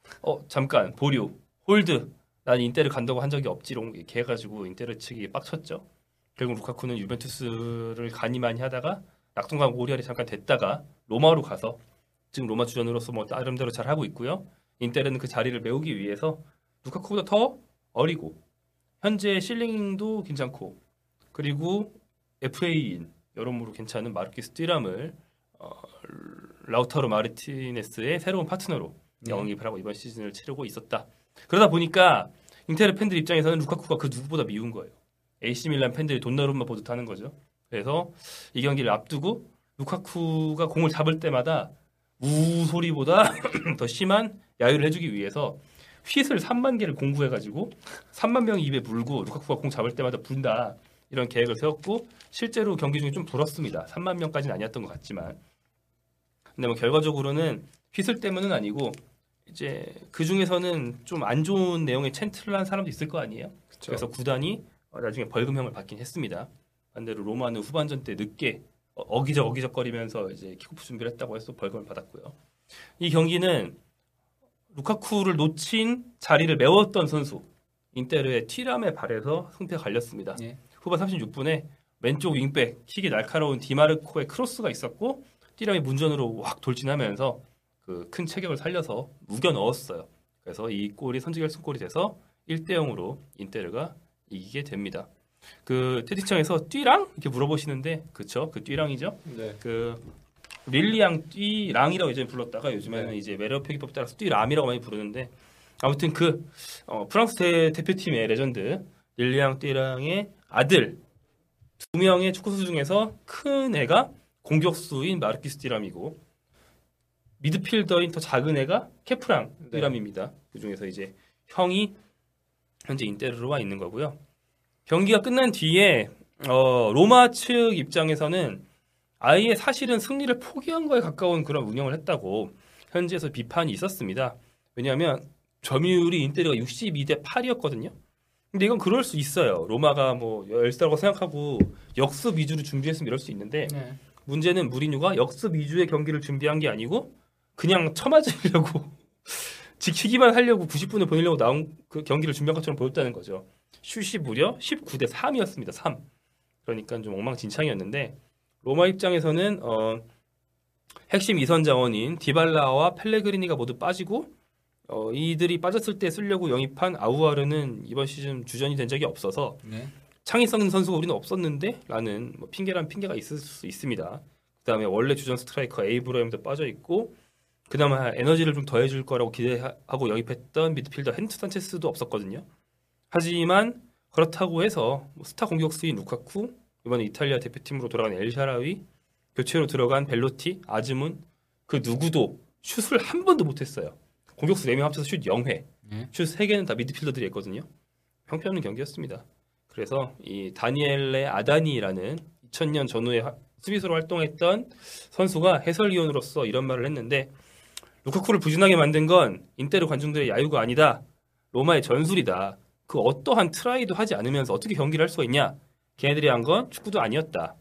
어 잠깐 보류 홀드 난 인테를 간다고 한 적이 없지롱 이렇게 해가지고 인테르 측이 빡쳤죠. 결국 루카쿠는 유벤투스를 간이 많이 하다가 낙동강 오리알이 잠깐 됐다가 로마로 가서 지금 로마 주전으로서 뭐 나름대로 잘 하고 있고요. 인테르는 그 자리를 메우기 위해서 루카쿠보다 더 어리고 현재 실링도 괜찮고 그리고 에프에이인 여러모로 괜찮은 마르키스 띠람을 어, 라우타로 마르티네스의 새로운 파트너로 영입을 하고 이번 시즌을 치르고 있었다. 그러다 보니까 인테르 팬들 입장에서는 루카쿠가 그 누구보다 미운 거예요. 에이씨 밀란 팬들이 돈나룸마 보듯 하는 거죠. 그래서 이 경기를 앞두고 루카쿠가 공을 잡을 때마다 우 소리보다 더 심한 야유를 해주기 위해서 휘슬 삼만 개를 공구해가지고 삼만 명이 입에 물고 루카쿠가 공 잡을 때마다 분다 이런 계획을 세웠고 실제로 경기 중에 좀 불었습니다. 삼만 명까지는 아니었던 것 같지만 근데 뭐 결과적으로는 휘슬 때문은 아니고 이제 그 중에서는 좀 안 좋은 내용의 챈트를 한 사람도 있을 거 아니에요. 그쵸. 그래서 구단이 나중에 벌금형을 받긴 했습니다. 반대로 로마는 후반전 때 늦게 어기적 어기적거리면서 이제 킥오프 준비를 했다고 해서 벌금을 받았고요. 이 경기는 루카쿠를 놓친 자리를 메웠던 선수 인테르의 티람의 발에서 승패가 갈렸습니다. 예. 후반 삼십육 분에 왼쪽 윙백 킥이 날카로운 디마르코의 크로스가 있었고 티람이 문전으로 확 돌진하면서 그 큰 체격을 살려서 우겨 넣었어요. 그래서 이 골이 선제 결승골이 돼서 일 대 영으로 인테르가 이기게 됩니다. 그 채팅창에서 띠랑 이렇게 물어보시는데 그쵸? 그 띠랑이죠. 네. 그 릴리앙 띠랑이라고 예전에 불렀다가 요즘에는 네. 이제 매력 표기법 따라서 띠람이라고 많이 부르는데 아무튼 그 어, 프랑스 대, 대표팀의 레전드 릴리앙 띠랑의 아들 두 명의 축구 선수 중에서 큰 애가 공격수인 마르키스 띠람이고 미드필더인 더 작은 애가 케프랑 띠람입니다. 네. 그 중에서 이제 형이 현재 인테르로 와 있는 거고요. 경기가 끝난 뒤에 어, 로마 측 입장에서는 아예 사실은 승리를 포기한 거에 가까운 그런 운영을 했다고 현지에서 비판이 있었습니다. 왜냐하면 점유율이 인테르가 육십이 대 팔이었거든요. 근데 이건 그럴 수 있어요. 로마가 뭐 열세라고 생각하고 역습 위주로 준비했으면 이럴 수 있는데 네. 문제는 무리뉴가 역습 위주의 경기를 준비한 게 아니고 그냥 쳐맞으려고 지키기만 하려고 구십 분을 보내려고 나온 그 경기를 준비한 것처럼 보였다는 거죠. 슛이 무려 십구 대 삼이었습니다. 삼. 그러니까 좀 엉망진창이었는데 로마 입장에서는 어, 핵심 이선 자원인 디발라와 펠레그리니가 모두 빠지고 어, 이들이 빠졌을 때 쓰려고 영입한 아우아르는 이번 시즌 주전이 된 적이 없어서 네. 창의성 선수가 우리는 없었는데 라는 뭐 핑계란 핑계가 있을 수 있습니다. 그 다음에 원래 주전 스트라이커 에이브라임도 빠져있고 그나마 에너지를 좀 더해줄 거라고 기대하고 영입했던 미드필더 헨투 산체스도 없었거든요. 하지만 그렇다고 해서 뭐 스타 공격수인 루카쿠, 이번에 이탈리아 대표팀으로 돌아간 엘샤라위, 교체로 들어간 벨로티, 아즈문 그 누구도 슛을 한 번도 못했어요. 공격수 네 명 합쳐서 슛 영 회, 네? 슛 세 개는 다 미드필더들이 했거든요. 형편없는 경기였습니다. 그래서 이 다니엘레 아다니라는 이천 년 전후에 수비수로 활동했던 선수가 해설위원으로서 이런 말을 했는데 루카쿠를 부진하게 만든 건 인테르 관중들의 야유가 아니다. 로마의 전술이다. 그 어떠한 트라이도 하지 않으면서 어떻게 경기를 할 수가 있냐. 걔네들이 한 건 축구도 아니었다.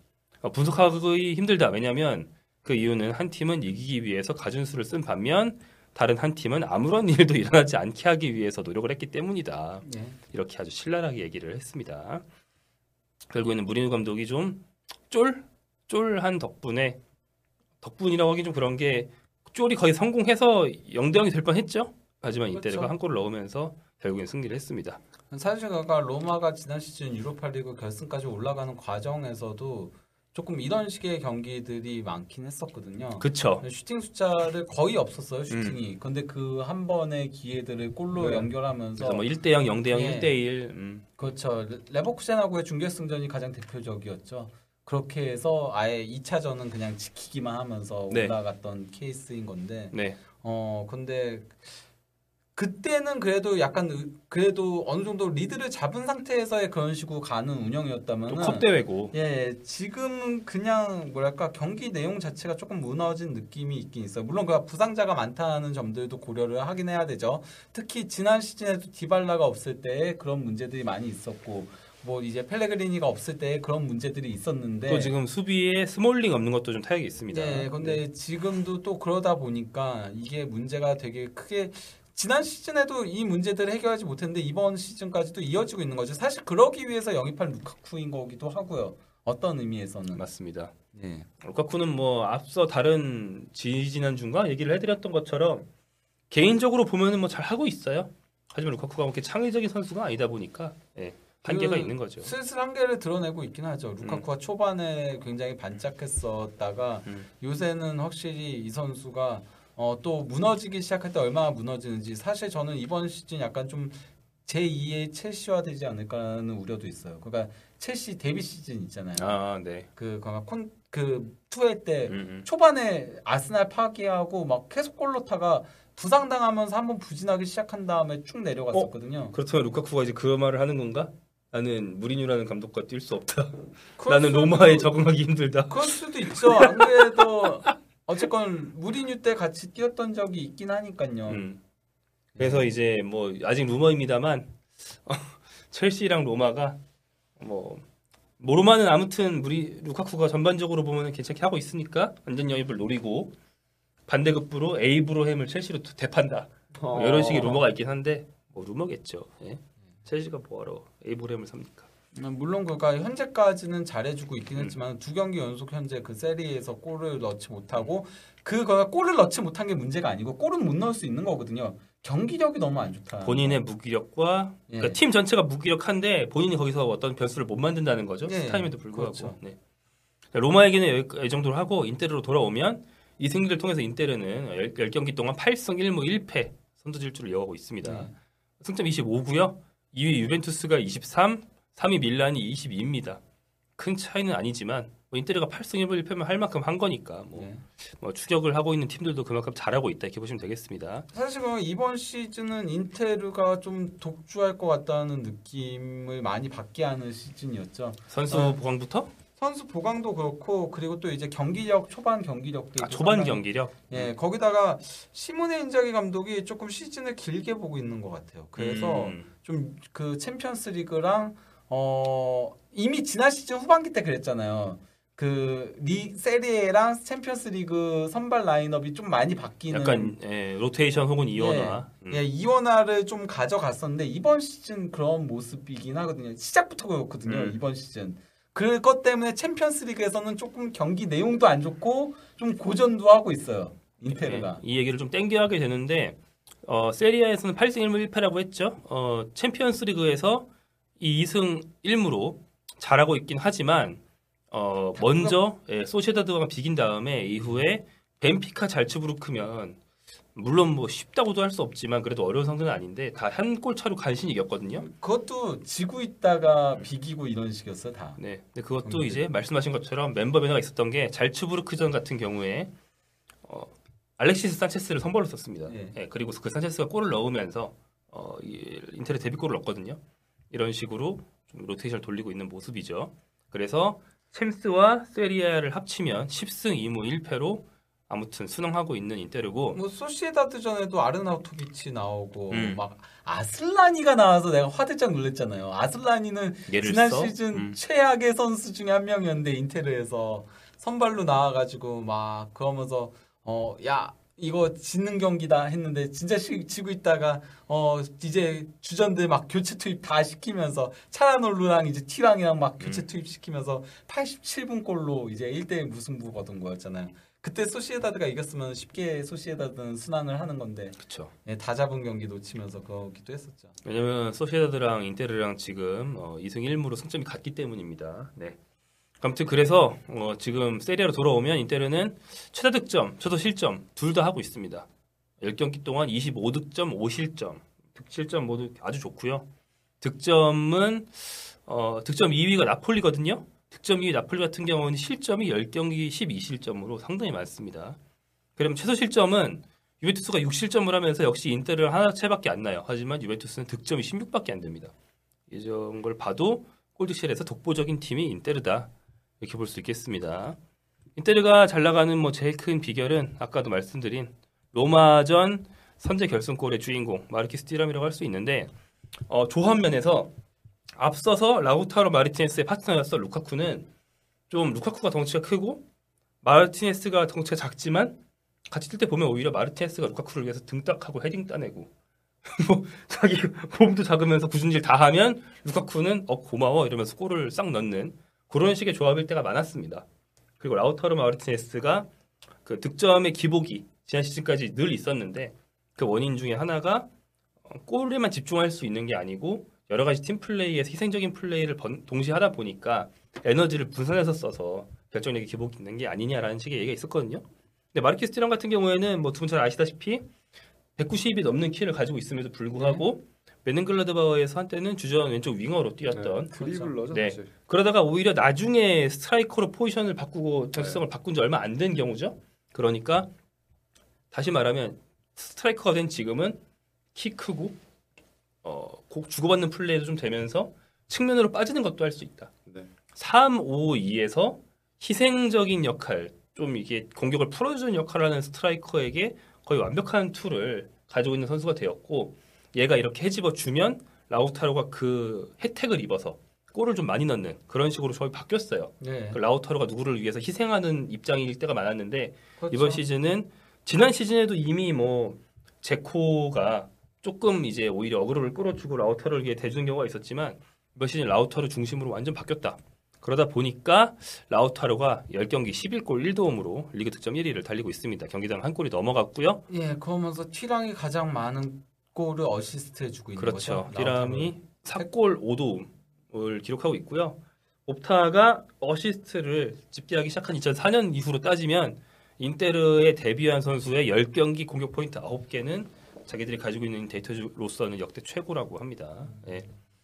분석하기 힘들다. 왜냐하면 그 이유는 한 팀은 이기기 위해서 가준수를 쓴 반면 다른 한 팀은 아무런 일도 일어나지 않게 하기 위해서 노력을 했기 때문이다. 네. 이렇게 아주 신랄하게 얘기를 했습니다. 결국에는 무리뉴 감독이 좀 쫄? 쫄한 덕분에 덕분이라고 하긴 좀 그런 게 쫄이 거의 성공해서 영 대 영이 될 뻔했죠. 하지만 그렇죠. 인테르가 한 골을 넣으면서 결국엔 승리를 했습니다. 사실 아까 로마가 지난 시즌 유로파리그 결승까지 올라가는 과정에서도 조금 이런 식의 경기들이 많긴 했었거든요. 그렇죠. 슈팅 숫자를 거의 없었어요. 슈팅이. 음. 근데 그 한 번의 기회들을 골로 네. 연결하면서 뭐 일 대 영, 영 대 영, 예. 일 대 일. 음. 그렇죠. 레버쿠젠하고의 준결승전이 가장 대표적이었죠. 그렇게 해서 아예 이 차전은 그냥 지키기만 하면서 네. 올라갔던 케이스인 건데 네. 어 근데 그때는 그래도 약간 그래도 어느 정도 리드를 잡은 상태에서의 그런 식으로 가는 운영이었다면 컵 대회고 예 지금은 그냥 뭐랄까 경기 내용 자체가 조금 무너진 느낌이 있긴 있어요. 물론 그 부상자가 많다는 점들도 고려를 하긴 해야 되죠. 특히 지난 시즌에도 디발라가 없을 때 그런 문제들이 많이 있었고 뭐 이제 펠레그리니가 없을 때 그런 문제들이 있었는데 또 지금 수비에 스몰링 없는 것도 좀 타격이 있습니다. 네, 근데 네. 지금도 또 그러다 보니까 이게 문제가 되게 크게 지난 시즌에도 이 문제들을 해결하지 못했는데 이번 시즌까지도 이어지고 있는 거죠. 사실 그러기 위해서 영입한 루카쿠인 거기도 하고요. 어떤 의미에서는 맞습니다. 네. 루카쿠는 뭐 앞서 다른 지지난주인가 얘기를 해드렸던 것처럼 개인적으로 보면은 뭐 잘 하고 있어요. 하지만 루카쿠가 그렇게 창의적인 선수가 아니다 보니까 예, 한계가 그 있는 거죠. 슬슬 한계를 드러내고 있긴 하죠. 루카쿠가 음. 초반에 굉장히 반짝했었다가 음. 요새는 확실히 이 선수가 어, 또 무너지기 시작할 때 얼마나 무너지는지 사실 저는 이번 시즌 약간 좀 제이의 첼시화 되지 않을까라는 우려도 있어요. 그러니까 첼시 데뷔 시즌 있잖아요. 아, 네. 그 콘, 그 투회 때 음, 음. 초반에 아스날 파괴하고 막 계속 골로 타가 부상당하면서 한번 부진하기 시작한 다음에 쭉 내려갔었거든요. 어? 그렇다면 루카쿠가 이제 그 말을 하는 건가? 나는 무리뉴라는 감독과 뛸 수 없다. 나는 로마에 적응하기 힘들다. 그럴 수도 있죠. 안 그래도 어쨌건 무리뉴 때 같이 뛰었던 적이 있긴 하니까요. 음. 그래서 네. 이제 뭐 아직 루머입니다만 어, 첼시랑 로마가 뭐, 뭐 로마는 아무튼 무리 루카쿠가 전반적으로 보면 괜찮게 하고 있으니까 완전 영입을 노리고 반대급부로 에이브로햄을 첼시로 대판다. 어. 뭐 이런 식의 루머가 있긴 한데 뭐 루머겠죠. 예? 첼시가 뭐하러 에이브로햄을 삽니까? 물론 그가 현재까지는 잘해주고 있긴 음. 했지만 두 경기 연속 현재 그 세리에서 골을 넣지 못하고 그가 골을 넣지 못한 게 문제가 아니고 골은 못 넣을 수 있는 거거든요. 경기력이 너무 안 좋다. 본인의 무기력과 예. 그러니까 팀 전체가 무기력한데 본인이 거기서 어떤 변수를 못 만든다는 거죠. 예. 스타임에도 불구하고. 그렇죠. 네. 로마에게는 이 정도로 하고 인테르로 돌아오면 이 승리를 통해서 인테르는 십 경기 동안 팔 승 일 무 일 패 선두 질주를 이어가고 있습니다. 네. 승점 이십오고요. 이 위 유벤투스가 이십삼, 삼 위 밀란이 이십이입니다. 큰 차이는 아니지만 뭐 인테르가 팔 승 일 무 일 패면 할 만큼 한 거니까 뭐, 네. 뭐 추격을 하고 있는 팀들도 그만큼 잘하고 있다 이렇게 보시면 되겠습니다. 사실 이번 시즌은 인테르가 좀 독주할 것 같다는 느낌을 많이 받게 하는 시즌이었죠. 선수 어. 보강부터? 선수 보강도 그렇고 그리고 또 이제 경기력 초반 경기력도 아, 초반 상당히, 경기력. 예 음. 거기다가 시모네 인자기 감독이 조금 시즌을 길게 보고 있는 것 같아요. 그래서 음. 좀 그 챔피언스리그랑 어 이미 지난 시즌 후반기 때 그랬잖아요. 그 리 세리에랑 챔피언스리그 선발 라인업이 좀 많이 바뀌는 약간 예, 로테이션 혹은 이원화. 예, 음. 예, 이원화를 좀 가져갔었는데 이번 시즌 그런 모습이긴 하거든요. 시작부터 그렇거든요. 음. 이번 시즌. 그것 때문에 챔피언스리그에서는 조금 경기 내용도 안 좋고 좀 고전도 하고 있어요. 인테르가. 네, 이 얘기를 좀 땡겨하게 되는데 어, 세리아에서는 팔 승 일 무 일 패라고 했죠. 어, 챔피언스리그에서 이 이 승 일 무로 잘하고 있긴 하지만 어, 먼저 예, 소시에다드가 비긴 다음에 이후에 벤피카 잘츠부르크면 물론 뭐 쉽다고도 할 수 없지만 그래도 어려운 상대는 아닌데 다 한 골 차로 간신히 이겼거든요. 그것도 지고 있다가 비기고 이런 식이었어요, 다. 네. 근데 그것도 음. 이제 말씀하신 것처럼 멤버 변화가 있었던 게 잘츠부르크전 같은 경우에 어, 알렉시스 산체스를 선발로 썼습니다. 네. 네, 그리고 그 산체스가 골을 넣으면서 어, 이, 인테르 데뷔골을 넣었거든요. 이런 식으로 좀 로테이션을 돌리고 있는 모습이죠. 그래서 챔스와 세리아를 합치면 십 승 이 무 일 패로 아무튼 순항하고 있는 인테르고 뭐 소시에다드전에도 아르나우토비치 나오고 음. 막 아슬라니가 나와서 내가 화들짝 놀랐잖아요. 아슬라니는 지난 써? 시즌 음. 최악의 선수 중에 한 명이었는데 인테르에서 선발로 나와가지고 막 그러면서 어 야 이거 짓는 경기다 했는데 진짜 시, 지고 있다가 어 이제 주전들 막 교체 투입 다 시키면서 차라놀루랑 이제 티랑이랑 막 교체 음. 투입 시키면서 팔십칠 분 골로 이제 일 대 일 무승부 거둔 거였잖아요. 그때 소시에다드가 이겼으면 쉽게 소시에다드는 순항을 하는 건데 그렇죠. 예, 다 잡은 경기 놓치면서 그러기도 했었죠. 왜냐면 소시에다드랑 인테르랑 지금 어, 이 승 일 무로 승점이 같기 때문입니다. 네. 아무튼 그래서 어, 지금 세리아로 돌아오면 인테르는 최다 득점, 최다 실점 둘 다 하고 있습니다. 십 경기 동안 이십오 득점, 오 실점, 득실점 모두 아주 좋고요. 득점은 어, 득점 이 위가 나폴리거든요. 득점 이 위 나폴리 같은 경우는 실점이 십 경기 십이 실점으로 상당히 많습니다. 그럼 최소 실점은 유벤투스가 육 실점을 하면서 역시 인테르 하나 채밖에 안 나요. 하지만 유벤투스는 득점이 십육밖에 안 됩니다. 이런 걸 봐도 골드실에서 독보적인 팀이 인테르다. 이렇게 볼 수 있겠습니다. 인테르가 잘 나가는 뭐 제일 큰 비결은 아까도 말씀드린 로마전 선제 결승골의 주인공 마르키스 띠람이라고 할 수 있는데 어, 조합 면에서 앞서서 라우타로 마르티네스의 파트너였어 루카쿠는 좀 루카쿠가 덩치가 크고 마르티네스가 덩치가 작지만 같이 뛸 때 보면 오히려 마르티네스가 루카쿠를 위해서 등 딱 하고 헤딩 따내고 뭐 자기 몸도 작으면서 구준질 다 하면 루카쿠는 어 고마워 이러면서 골을 싹 넣는 그런 식의 조합일 때가 많았습니다. 그리고 라우타로 마르티네스가 그 득점의 기복이 지난 시즌까지 늘 있었는데 그 원인 중에 하나가 골에만 집중할 수 있는 게 아니고 여러 가지 팀 플레이에서 희생적인 플레이를 번, 동시에 하다 보니까 에너지를 분산해서 써서 결정력의 기복이 있는 게 아니냐라는 식의 얘기가 있었거든요. 근데 마르키스 튜람 같은 경우에는 뭐 두 분 잘 아시다시피 백구십이 넘는 키를 가지고 있음에도 불구하고 메넨글라드바흐에서 한때는 주전 왼쪽 윙어로 뛰었던 네, 드리블러죠. 네. 사실. 그러다가 오히려 나중에 스트라이커로 포지션을 바꾸고 정체성을 네. 바꾼 지 얼마 안 된 경우죠. 그러니까 다시 말하면 스트라이커가 된 지금은 키 크고 어, 고- 주고받는 플레이도 좀 되면서 측면으로 빠지는 것도 할 수 있다. 네. 삼, 오, 이에서 희생적인 역할, 좀 이게 공격을 풀어주는 역할을 하는 스트라이커에게 거의 완벽한 툴을 가지고 있는 선수가 되었고 얘가 이렇게 해집어 주면 라우타로가 그 혜택을 입어서 골을 좀 많이 넣는 그런 식으로 조합이 바뀌었어요. 네. 그 라우타로가 누구를 위해서 희생하는 입장일 때가 많았는데 그렇죠. 이번 시즌은 지난 시즌에도 이미 뭐 제코가 조금 이제 오히려 어그로를 끌어주고 라우타로를 위해 대주는 경우가 있었지만 이번 시즌 라우타로 중심으로 완전 바뀌었다. 그러다 보니까 라우타로가 십 경기 십일 골 일 도움으로 리그 득점 일 위를 달리고 있습니다. 경기당 한 골이 넘어갔고요. 예, 그러면서 튀랑이 가장 많은 골을 어시스트 해주고 있는 그렇죠. 거죠. 띠람이 사 골 오 도움을 기록하고 있고요. 옵타가 어시스트를 집계하기 시작한 이천사 년 이후로 따지면 인테르에 데뷔한 선수의 십 경기 공격 포인트 아홉 개는 자기들이 가지고 있는 데이터로서는 역대 최고라고 합니다. 예.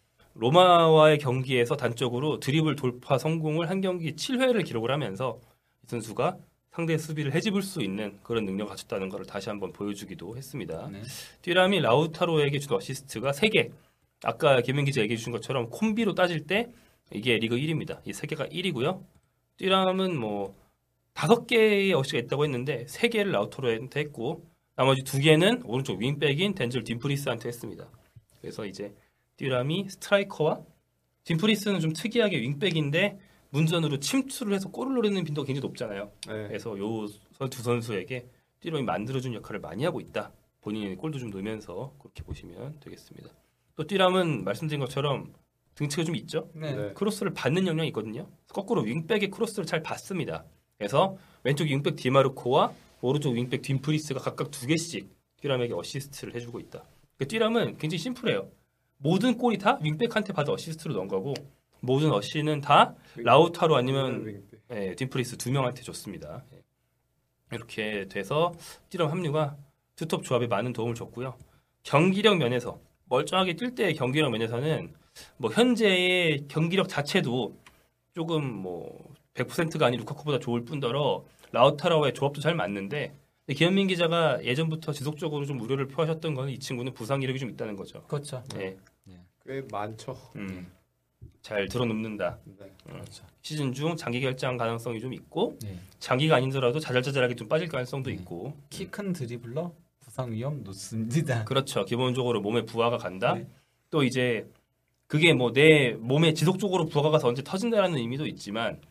로마와의 경기에서 단적으로 드리블 돌파 성공을 한 경기 칠 회를 기록을 하면서 이 선수가 상대 수비를 해집을 수 있는 그런 능력을 갖췄다는 것을 다시 한번 보여주기도 했습니다. 네. 띠람이 라우타로에게 준 어시스트가 세 개. 아까 김민 기자 얘기해 주신 것처럼 콤비로 따질 때 이게 리그 일 위입니다. 이 세 개가 일 위고요. 띠람은 뭐 다섯 개의 어시가 있다고 했는데 세 개를 라우타로한테 했고 나머지 두 개는 오른쪽 윙백인 덴젤 딤프리스한테 했습니다. 그래서 이제 띠람이 스트라이커와 딤프리스는 좀 특이하게 윙백인데 문전으로 침투를 해서 골을 노리는 빈도가 굉장히 높잖아요. 네. 그래서 요 두 선수에게 띠람이 만들어준 역할을 많이 하고 있다. 본인이 골도 좀 넣으면서 그렇게 보시면 되겠습니다. 또 띠람은 말씀드린 것처럼 등치가 좀 있죠. 네. 네. 크로스를 받는 역량이 있거든요. 거꾸로 윙백의 크로스를 잘 받습니다. 그래서 왼쪽 윙백 디마르코와 오른쪽 윙백 딤프리스가 각각 두 개씩 띠람에게 어시스트를 해주고 있다. 그 띠람은 굉장히 심플해요. 모든 골이 다 윙백한테 받아 어시스트로 넣은 거고 모든 어시는 다 라우타로 아니면 윙백. 예, 딤프리스 두 명한테 줬습니다. 예. 이렇게 돼서 띠람 합류가 투톱 조합에 많은 도움을 줬고요. 경기력 면에서 멀쩡하게 뛸 때의 경기력 면에서는 뭐 현재의 경기력 자체도 조금 뭐 백 퍼센트가 아닌 루카쿠보다 좋을 뿐더러 라우타로와의 조합도 잘 맞는데 김현민 기자가 예전부터 지속적으로 좀 우려를 표하셨던 건 이 친구는 부상 이력이 좀 있다는 거죠. 그렇죠. 예. 꽤 많죠. 음. 잘 들어눕는다. 네. 그렇죠. 시즌 중 장기 결장 가능성이 좀 있고 네. 장기가 아니더라도 자잘자잘하게 좀 빠질 가능성도 네. 있고 키 큰 드리블러 부상 위험 높습니다. 그렇죠. 기본적으로 몸에 부하가 간다. 네. 또 이제 그게 뭐 내 몸에 지속적으로 부하가 가서 언제 터진다라는 의미도 있지만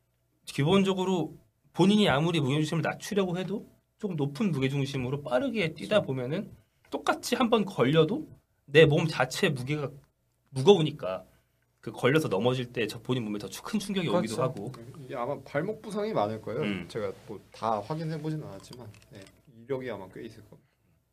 기본적으로 본인이 아무리 무게중심을 낮추려고 해도 조금 높은 무게중심으로 빠르게 뛰다 보면은 똑같이 한번 걸려도 내 몸 자체 무게가 무거우니까 그 걸려서 넘어질 때 저 본인 몸에 더 큰 충격이 그렇죠. 오기도 하고 이게 아마 발목 부상이 많을 거예요. 음. 제가 뭐 다 확인해 보진 않았지만 네. 이력이 아마 꽤 있을 겁니다.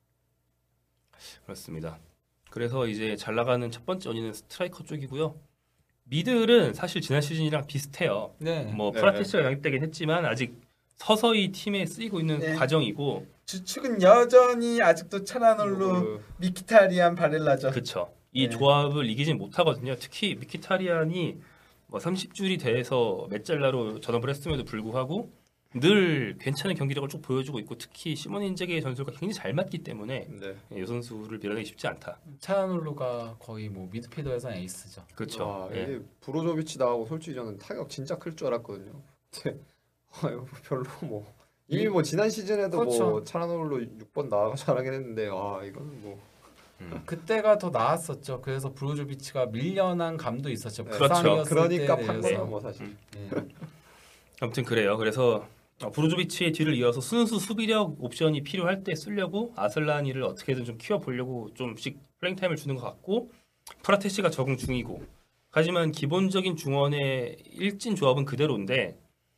그렇습니다. 그래서 이제 잘 나가는 첫 번째 원인은 스트라이커 쪽이고요. 미들은 사실 지난 시즌이랑 비슷해요. 네. 뭐 네. 프라테시가 영입되긴 했지만 아직 서서히 팀에 쓰이고 있는 네. 과정이고 주축은 여전히 아직도 차나놀로 그, 미키타리안 바렐라죠. 그렇죠. 이 네. 조합을 이기진 못하거든요. 특히 미키타리안이 뭐 삼십 줄이 돼서 메잘라로 전업을 했음에도 불구하고 늘 괜찮은 경기력을 쭉 보여주고 있고 특히 시몬 인제게의 전술과 굉장히 잘 맞기 때문에 네. 이 선수를 밀어내기 쉽지 않다. 차야놀로가 거의 뭐 미드필더에서 에이스죠. 그렇죠. 와, 예. 이게 브로조비치 나오고 솔직히 저는 타격 진짜 클 줄 알았거든요. 근데 아유, 별로 뭐 이미 뭐 지난 시즌에도 그렇죠. 뭐 차라놀로 육 번 나와서 잘하긴 했는데 아 이거는 뭐 그때가 더 나았었죠. 그래서 브로조비치가 밀려난 감도 있었죠. 네. 그렇죠. 부상이었을 그러니까 때에 판 대해서. 거야 뭐 사실. 네. 아무튼 그래요. 그래서 어, 브로조비치의 뒤를 이어서 순수 수비력 옵션이 필요할 때 쓰려고 아슬라니를 어떻게든 좀 키워보려고 좀씩 플레잉 타임을 주는 것 같고 프라테시가 적응 중이고 하지만 기본적인 중원의 일진 조합은 그대로인데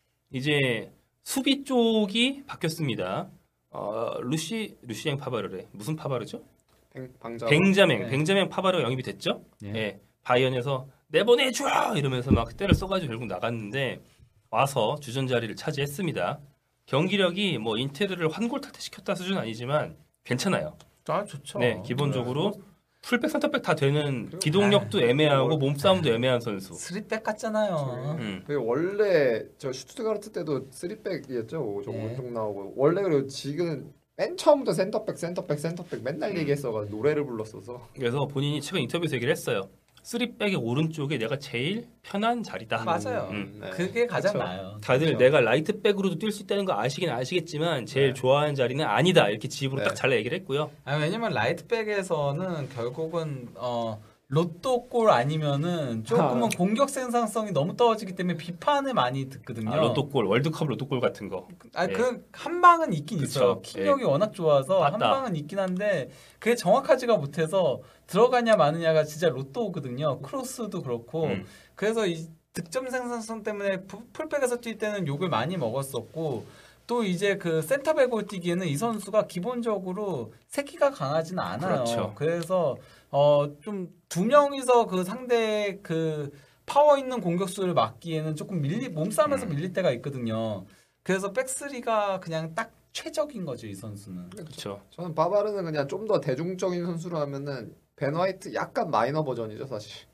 이제 수비 쪽이 바뀌었습니다. 어, 루시 루시엥 파바르래 무슨 파바르죠? 뱅, 방자. 뱅자맹 네. 뱅자맹 파바르가 영입이 됐죠. 예. 예, 바이언에서 내보내줘 이러면서 막 때를 써가지고 결국 나갔는데 와서 주전 자리를 차지했습니다. 경기력이 뭐 인테르를 환골탈퇴시켰다 수준 아니지만 괜찮아요. 아 좋죠. 네, 기본적으로 풀백 센터백 다 되는 그리고- 기동력도 애매하고 뭐- 몸싸움도 애매한 선수. 쓰리백 같잖아요. 음. 그리고 원래 저 슈투트가르트 때도 쓰리백이었죠. 저 네. 오른쪽 나오고 원래 그리고 지금 맨 처음부터 센터백 센터백 센터백 맨날 음. 얘기했어가 노래를 불렀어서 그래서 본인이 최근 인터뷰에서 얘기를 했어요. 쓰리백의 오른쪽에 내가 제일 편한 자리다. 맞아요. 음. 네. 그게 가장 그쵸. 나아요. 다들 그렇죠. 내가 라이트백으로도 뛸 수 있다는 거 아시긴 아시겠지만 제일 네. 좋아하는 자리는 아니다. 이렇게 집으로 네. 딱 잘라 얘기를 했고요. 아, 왜냐면 라이트백에서는 결국은 어 로또골 아니면은 조금은 아. 공격 생산성이 너무 떨어지기 때문에 비판을 많이 듣거든요. 아, 로또골, 월드컵 로또골 같은 거. 아, 예. 그 한 방은 있긴 그쵸. 있어요. 킥력이 워낙 좋아서 한 맞다. 방은 있긴 한데 그게 정확하지가 못해서 들어가냐 마느냐가 진짜 로또거든요. 크로스도 그렇고 음. 그래서 이 득점 생산성 때문에 푸- 풀백에서 뛸 때는 욕을 많이 먹었었고 또 이제 그 센터백으로 뛰기에는 이 선수가 기본적으로 새끼가 강하지는 않아요. 그렇죠. 그래서 어 좀 두 명이서 그 상대 그 파워 있는 공격수를 막기에는 조금 밀리 몸싸움에서 음. 밀릴 때가 있거든요. 그래서 백쓰리가 그냥 딱 최적인 거죠, 이 선수는. 그렇죠. 저는 바바르는 그냥 좀 더 대중적인 선수로 하면은 벤 화이트 약간 마이너 버전이죠 사실.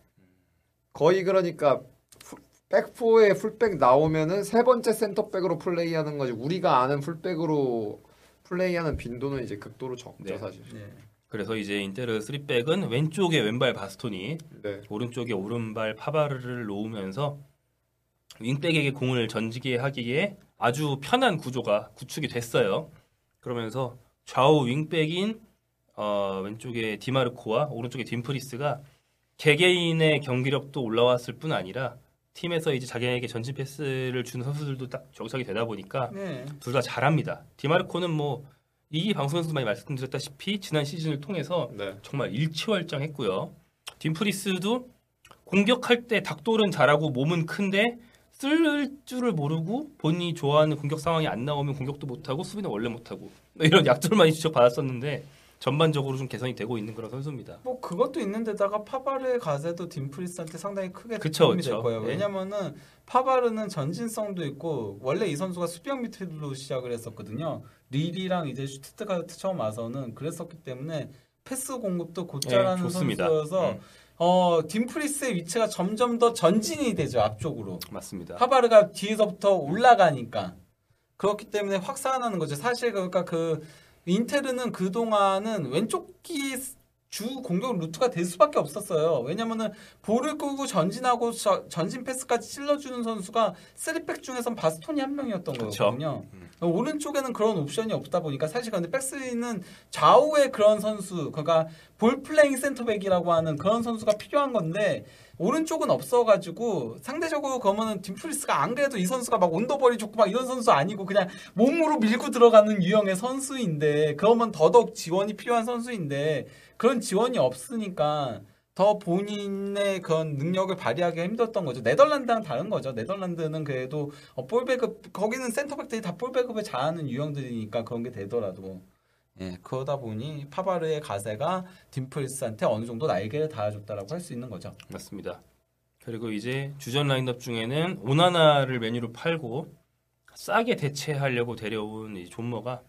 거의 그러니까 푸- 백포에 풀백 나오면은 세 번째 센터백으로 플레이하는 거지 우리가 아는 풀백으로 플레이하는 빈도는 이제 극도로 적죠 네. 사실. 네. 그래서 이제 인테르 쓰리백은 왼쪽에 왼발 바스토니, 네. 오른쪽에 오른발 파바르를 놓으면서 윙백에게 공을 전지게 하기에 아주 편한 구조가 구축이 됐어요. 그러면서 좌우 윙백인 어, 왼쪽에 디마르코와 오른쪽에 dim프리스가 개개인의 경기력도 올라왔을 뿐 아니라 팀에서 이제 자기에게 전진 패스를 주는 선수들도 딱 정착이 되다 보니까 네. 둘 다 잘합니다. 디마르코는 뭐 이기 방송에서도 많이 말씀드렸다시피 지난 시즌을 통해서 네. 정말 일취월장했고요. 딤프리스도 공격할 때 닭돌은 잘하고 몸은 큰데 쓸 줄을 모르고 본인이 좋아하는 공격 상황이 안 나오면 공격도 못하고 수비는 원래 못하고 이런 약점을 많이 지적받았었는데 전반적으로 좀 개선이 되고 있는 그런 선수입니다. 뭐 그것도 있는데다가 파바르의 가세도 딤프리스한테 상당히 크게 그쵸, 도움이 그쵸. 될 거예요. 네. 왜냐면은 파바르는 전진성도 있고 원래 이 선수가 수비형 미드필더로 시작을 했었거든요. 릴이랑 이제 슈투트가르트 처음 와서는 그랬었기 때문에 패스 공급도 곧잘하는 네, 좋습니다. 선수여서 음. 어 딤프리스의 위치가 점점 더 전진이 되죠, 앞쪽으로. 맞습니다. 파바르가 뒤에서부터 올라가니까 그렇기 때문에 확산하는 거죠. 사실 그러니까 그 인테르는 그 동안은 왼쪽이 주 공격 루트가 될 수밖에 없었어요. 왜냐면은 볼을 끄고 전진하고 저- 전진 패스까지 찔러주는 선수가 쓰리백 중에선 바스톤이 한 명이었던 그쵸. 거거든요. 오른쪽에는 그런 옵션이 없다 보니까 사실 근데 백스리는 좌우에 그런 선수, 그러니까 볼 플레잉 센터백이라고 하는 그런 선수가 필요한 건데 오른쪽은 없어가지고 상대적으로 그러면은 딤프리스가 안 그래도 이 선수가 막 온더벌이 좋고 막 이런 선수 아니고 그냥 몸으로 밀고 들어가는 유형의 선수인데 그러면 더더욱 지원이 필요한 선수인데 그런 지원이 없으니까 더 본인의 그런 능력을 발휘하기가 힘들었던 거죠. 네덜란드랑 다른 거죠. 네덜란드는 그래도 어, 볼 배급 거기는 센터백들이 다 볼 배급을 잘하는 유형들이니까 그런 게 되더라도 예, 그러다 보니 파바르의 가세가 딤프리스한테 어느 정도 날개를 달아줬다라고 할 수 있는 거죠. 맞습니다. 그리고 이제 주전 라인업 중에는 오나나를 메뉴로 팔고 싸게 대체하려고 데려온 이 존머가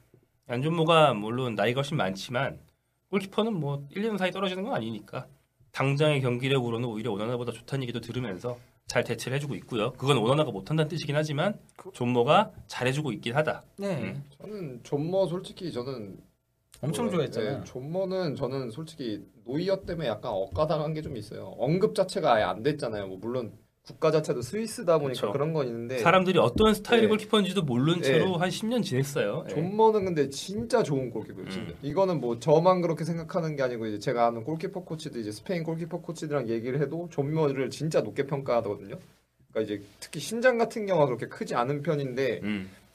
안존머가 물론 나이가 훨씬 많지만 골키퍼는 뭐 일 년 사이 떨어지는 건 아니니까 당장의 경기력으로는 오히려 오나나보다 좋다는 얘기도 들으면서 잘 대체를 해주고 있고요. 그건 오나나가 못한다는 뜻이긴 하지만 존머가 잘해주고 있긴 하다. 네, 음. 저는 존머 솔직히 저는 엄청 뭐, 좋아했잖아요. 네, 존머는 저는 솔직히 노이어 때문에 약간 억까당한 게 좀 있어요. 언급 자체가 아예 안 됐잖아요. 뭐 물론 국가 자체도 스위스다 보니까 그쵸. 그런 건 있는데 사람들이 어떤 스타일의 네. 골키퍼인지도 모르는 채로 네. 한 십 년 지냈어요. 예. 존머는 근데 진짜 좋은 골키퍼예요. 진짜. 음. 이거는 뭐 저만 그렇게 생각하는 게 아니고 이제 제가 아는 골키퍼 코치도 이제 스페인 골키퍼 코치들이랑 얘기를 해도 존머를 진짜 높게 평가하거든요. 그러니까 이제 특히 신장 같은 경우가 그렇게 크지 않은 편인데 음.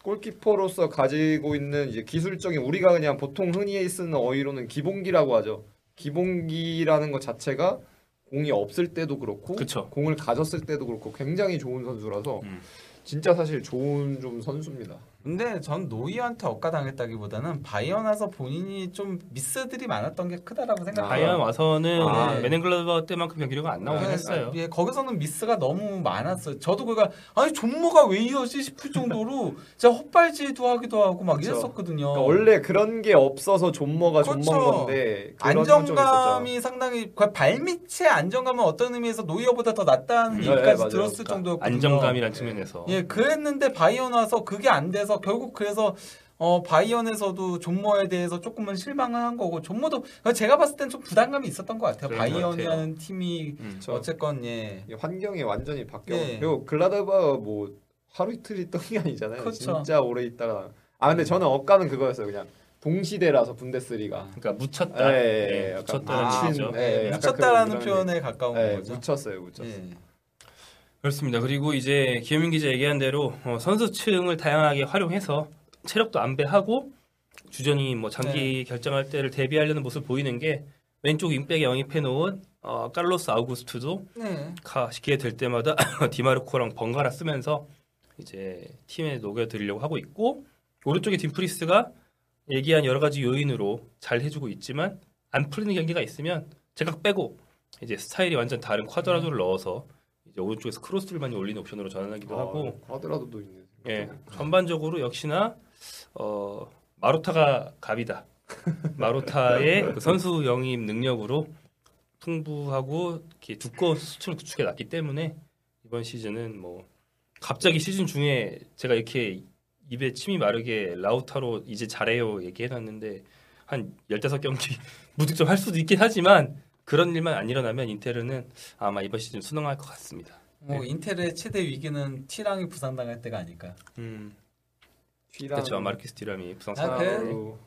골키퍼로서 가지고 있는 이제 기술적인 우리가 그냥 보통 흔히 쓰는 어휘로는 기본기라고 하죠. 기본기라는 것 자체가 공이 없을 때도 그렇고 그쵸. 공을 가졌을 때도 그렇고 굉장히 좋은 선수라서 음. 진짜 사실 좋은 좀 선수입니다. 근데 전 노이한테 억까당했다기보다는 바이언 와서 본인이 좀 미스들이 많았던 게 크다라고 생각해요. 바이언 와서는 아, 네. 메넨글라바 때만큼 경기력은 안 나오긴 네, 했어요. 예, 거기서는 미스가 너무 많았어요. 저도 그가 아니 존모가 왜 이러지 싶을 정도로 진짜 헛발질도 하기도 하고 막 그쵸. 이랬었거든요. 그러니까 원래 그런 게 없어서 존머가 그렇죠. 존머인 건데 그런 건 좀 안정감이 있었죠. 상당히 그 발밑의 안정감은 어떤 의미에서 노이어보다 더 낫다는 음, 얘기까지 네, 맞아요. 들었을 그러니까 정도였거든요. 안정감이란 측면에서. 예, 그랬는데 바이언 와서 그게 안 돼서 결국 그래서 어 바이언에서도 존모에 대해서 조금은 실망을 한 거고 존모도 제가 봤을 땐 좀 부담감이 있었던 것 같아요. 그런 것 바이언이라는 팀이 음. 저- 어쨌건 예. 이게 환경이 완전히 바뀌어. 네. 그리고 글라드바가 뭐 하루 이틀 있던 게 아니잖아요. 그쵸. 진짜 오래 있다가. 아 근데 저는 억가는 그거였어요. 그냥 동시대라서 분데스리가. 그러니까 묻혔다. 예, 예, 예, 예. 약간 묻혔다는 묻힌, 얘기죠. 예, 예, 약간 묻혔다라는 그런 표현에 가까운 예, 거죠. 묻혔어요, 묻혔어요. 예. 그렇습니다. 그리고 이제 김민 기자 얘기한 대로 어, 선수층을 다양하게 활용해서 체력도 안배하고 주전이 뭐 장기 네. 결정할 때를 대비하려는 모습을 보이는 게 왼쪽 윙백에 영입해 놓은 어, 칼로스 아우구스투도 네. 가 기회 될 때마다 디마르코랑 번갈아 쓰면서 이제 팀에 녹여드리려고 하고 있고 오른쪽에 딘프리스가 얘기한 여러 가지 요인으로 잘 해주고 있지만 안 풀리는 경기가 있으면 제각 빼고 이제 스타일이 완전 다른 쿼드라도를 넣어서 이제 오른쪽에서 크로스를 많이 올리는 옵션으로 전환하기도 하고 쿼드라도도 있네. 예 전반적으로 역시나 어, 마로타가 갑이다. 마로타의 그 선수 영입 능력으로 풍부하고 이렇게 두꺼운 수준을 구축해 놨기 때문에 이번 시즌은 뭐 갑자기 시즌 중에 제가 이렇게 입에 침이 마르게 라우타로 이제 잘해요 얘기해놨는데 한 열다섯 경기 무득점 할 수도 있긴 하지만 그런 일만 안 일어나면 인테르는 아마 이번 시즌 순항할 것 같습니다. 뭐 인텔의 최대 위기는 티랑이 부상당할 때가 아닐까. 음, 휘랑 그렇죠. 마르키스 디람이 부상 아, 상황. 그래? 하나로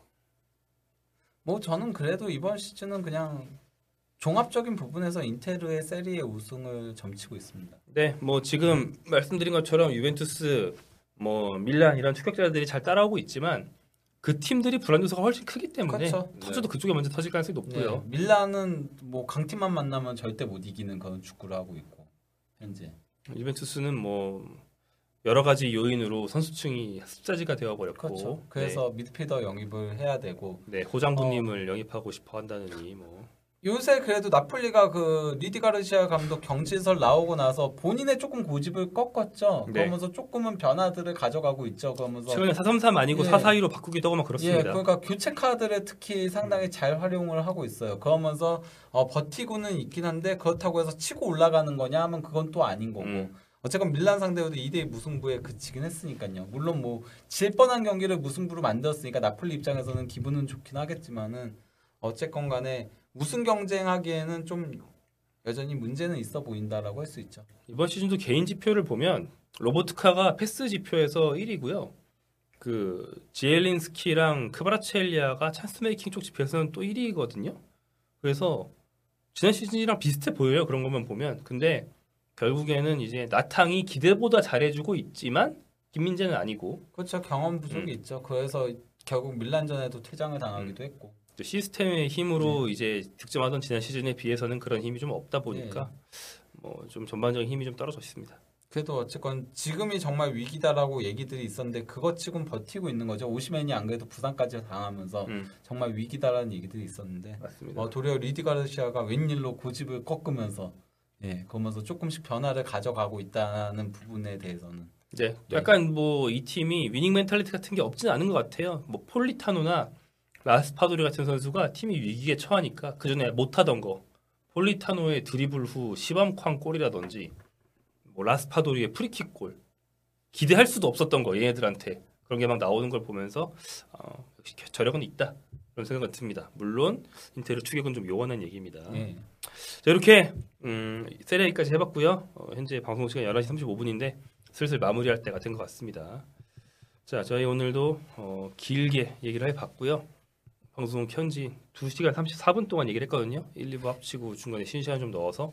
뭐 저는 그래도 이번 시즌은 그냥 종합적인 부분에서 인테르의 세리의 우승을 점치고 있습니다. 네, 뭐 지금 말씀드린 것처럼 유벤투스, 뭐 밀란 이런 추격자들이 잘 따라오고 있지만 그 팀들이 불안 요소가 훨씬 크기 때문에 그렇죠. 터져도 그쪽에 먼저 터질 가능성이 높고요. 네, 밀란은 뭐 강팀만 만나면 절대 못 이기는 그런 축구를 하고 있고 현재. 유벤투스는 뭐 여러 가지 요인으로 선수층이 습자지가 되어 버렸고, 그렇죠. 그래서 미드필더 영입을 해야 되고 네, 네, 호장부님을 영입하고 싶어 한다느니 뭐 요새 그래도 나폴리가 그 리디 가르시아 감독 경질설 나오고 나서 본인의 조금 고집을 꺾었죠. 네. 그러면서 조금은 변화들을 가져가고 있죠. 그러면서 최근에 사삼삼 아니고 예. 사사이로 바꾸기도 하고 막 예, 그렇습니다. 그러니까 교체 카드를 특히 상당히 음. 잘 활용을 하고 있어요. 그러면서 어, 버티고는 있긴 한데 그렇다고 해서 치고 올라가는 거냐 하면 그건 또 아닌 거고. 음. 어쨌건 밀란 상대로도 이 대 이 무승부에 그치긴 했으니까요. 물론 뭐 질 뻔한 경기를 무승부로 만들었으니까 나폴리 입장에서는 기분은 좋긴 하겠지만은 어쨌건 간에 우승 경쟁하기에는 좀 여전히 문제는 있어 보인다라고 할 수 있죠. 이번 시즌도 개인 지표를 보면 로보트카가 패스 지표에서 일 위고요. 그 지엘린스키랑 크바라첼리아가 찬스 메이킹 쪽 지표에서는 또 일 위거든요. 그래서 지난 시즌이랑 비슷해 보여요. 그런 것만 보면. 근데 결국에는 이제 나탕이 기대보다 잘해주고 있지만 김민재는 아니고 그렇죠. 경험 부족이 음. 있죠. 그래서 결국 밀란전에도 퇴장을 당하기도 했고. 또 시스템의 힘으로 이제 득점하던 지난 시즌에 비해서는 그런 힘이 좀 없다 보니까 뭐 좀 전반적인 힘이 좀 떨어져 있습니다. 그래도 어쨌건 지금이 정말 위기다라고 얘기들이 있었는데 그것 치곤 버티고 있는 거죠. 오시맨이 안 그래도 부상까지 당하면서 음, 정말 위기다라는 얘기들이 있었는데 맞습니다. 어, 도리어 리디 가르시아가 웬일로 고집을 꺾으면서 예, 그러면서 조금씩 변화를 가져가고 있다는 부분에 대해서는 이제 네. 약간 뭐 이 팀이 위닝 멘탈리티 같은 게 없진 않은 것 같아요. 뭐 폴리타노나 라스파도리 같은 선수가 팀이 위기에 처하니까 그 전에 못하던 거 폴리타노의 드리블 후 시범쾅 골이라든지 뭐 라스파도리의 프리킥 골 기대할 수도 없었던 거 얘네들한테 그런 게 막 나오는 걸 보면서 어, 역시 저력은 있다 그런 생각이 듭니다. 물론 인테르 추격은 좀 요원한 얘기입니다. 예. 자, 이렇게 음, 세레이까지 해봤고요. 어, 현재 방송 시간 열한 시 삼십오 분인데 슬슬 마무리할 때가 된 것 같습니다. 자, 저희 오늘도 어, 길게 얘기를 해봤고요. 방송 켠지 두 시간 삼십사 분 동안 얘기를 했거든요. 일, 이 부 합치고 중간에 쉬는 시간 좀 넣어서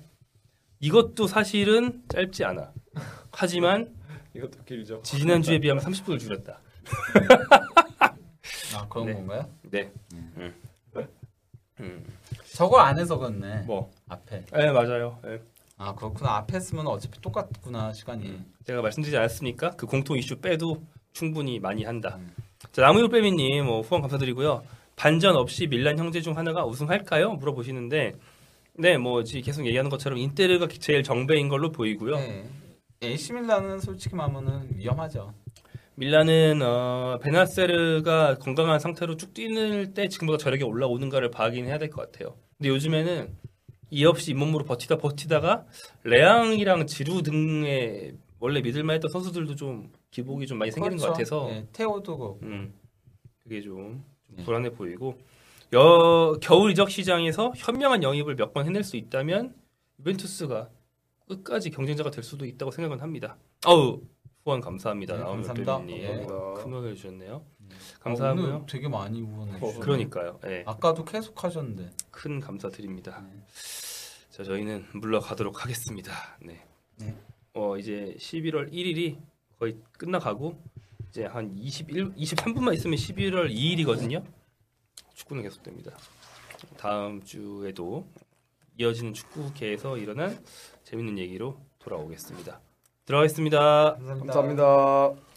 이것도 사실은 짧지 않아. 하지만 이것도 길죠. 지난주에 비하면 삼십 분을 줄였다. 아 그런 네. 건가요? 네. 음. 음. 저거 안 해서 그렇네. 뭐? 앞에. 네 맞아요. 네. 아 그렇구나. 앞에 쓰면 어차피 똑같구나 시간이. 제가 말씀드리지 않았습니까? 그 공통 이슈 빼도 충분히 많이 한다. 음. 자, 나무요빼미님 뭐 후원 감사드리고요. 반전 없이 밀란 형제 중 하나가 우승할까요? 물어보시는데, 네, 뭐 지금 계속 얘기하는 것처럼 인테르가 제일 정배인 걸로 보이고요. 네. 에이씨 밀란은 솔직히 말하면은 위험하죠. 밀란은 어, 베나세르가 건강한 상태로 쭉 뛰는 때 지금보다 저력이 올라오는가를 봐긴 해야 될 것 같아요. 근데 요즘에는 이 없이 잇몸으로 버티다 버티다가 레앙이랑 지루 등의 원래 믿을만했던 선수들도 좀 기복이 좀 많이 생기는 그렇죠. 것 같아서 네, 테오도 그렇고. 음, 그게 좀, 좀 네. 불안해 보이고 여, 겨울 이적 시장에서 현명한 영입을 몇 번 해낼 수 있다면 유벤투스가 끝까지 경쟁자가 될 수도 있다고 생각은 합니다. 어우 후원 감사합니다. 네, 나오면 감사합니다. 님 예. 큰 응원해 주셨네요. 아, 감사하고요. 오늘 되게 많이 후원해 주셨네. 그러니까요. 예. 아까도 계속 하셨는데. 큰 감사드립니다. 네. 자 저희는 물러가도록 하겠습니다. 네. 네. 어 이제 십일월 일일이 거의 끝나가고 이제 한 이십일, 이십삼 분만 있으면 십일월 이일이거든요. 축구는 계속됩니다. 다음 주에도 이어지는 축구계에서 일어난 재밌는 얘기로 돌아오겠습니다. 들어가겠습니다. 감사합니다. 감사합니다.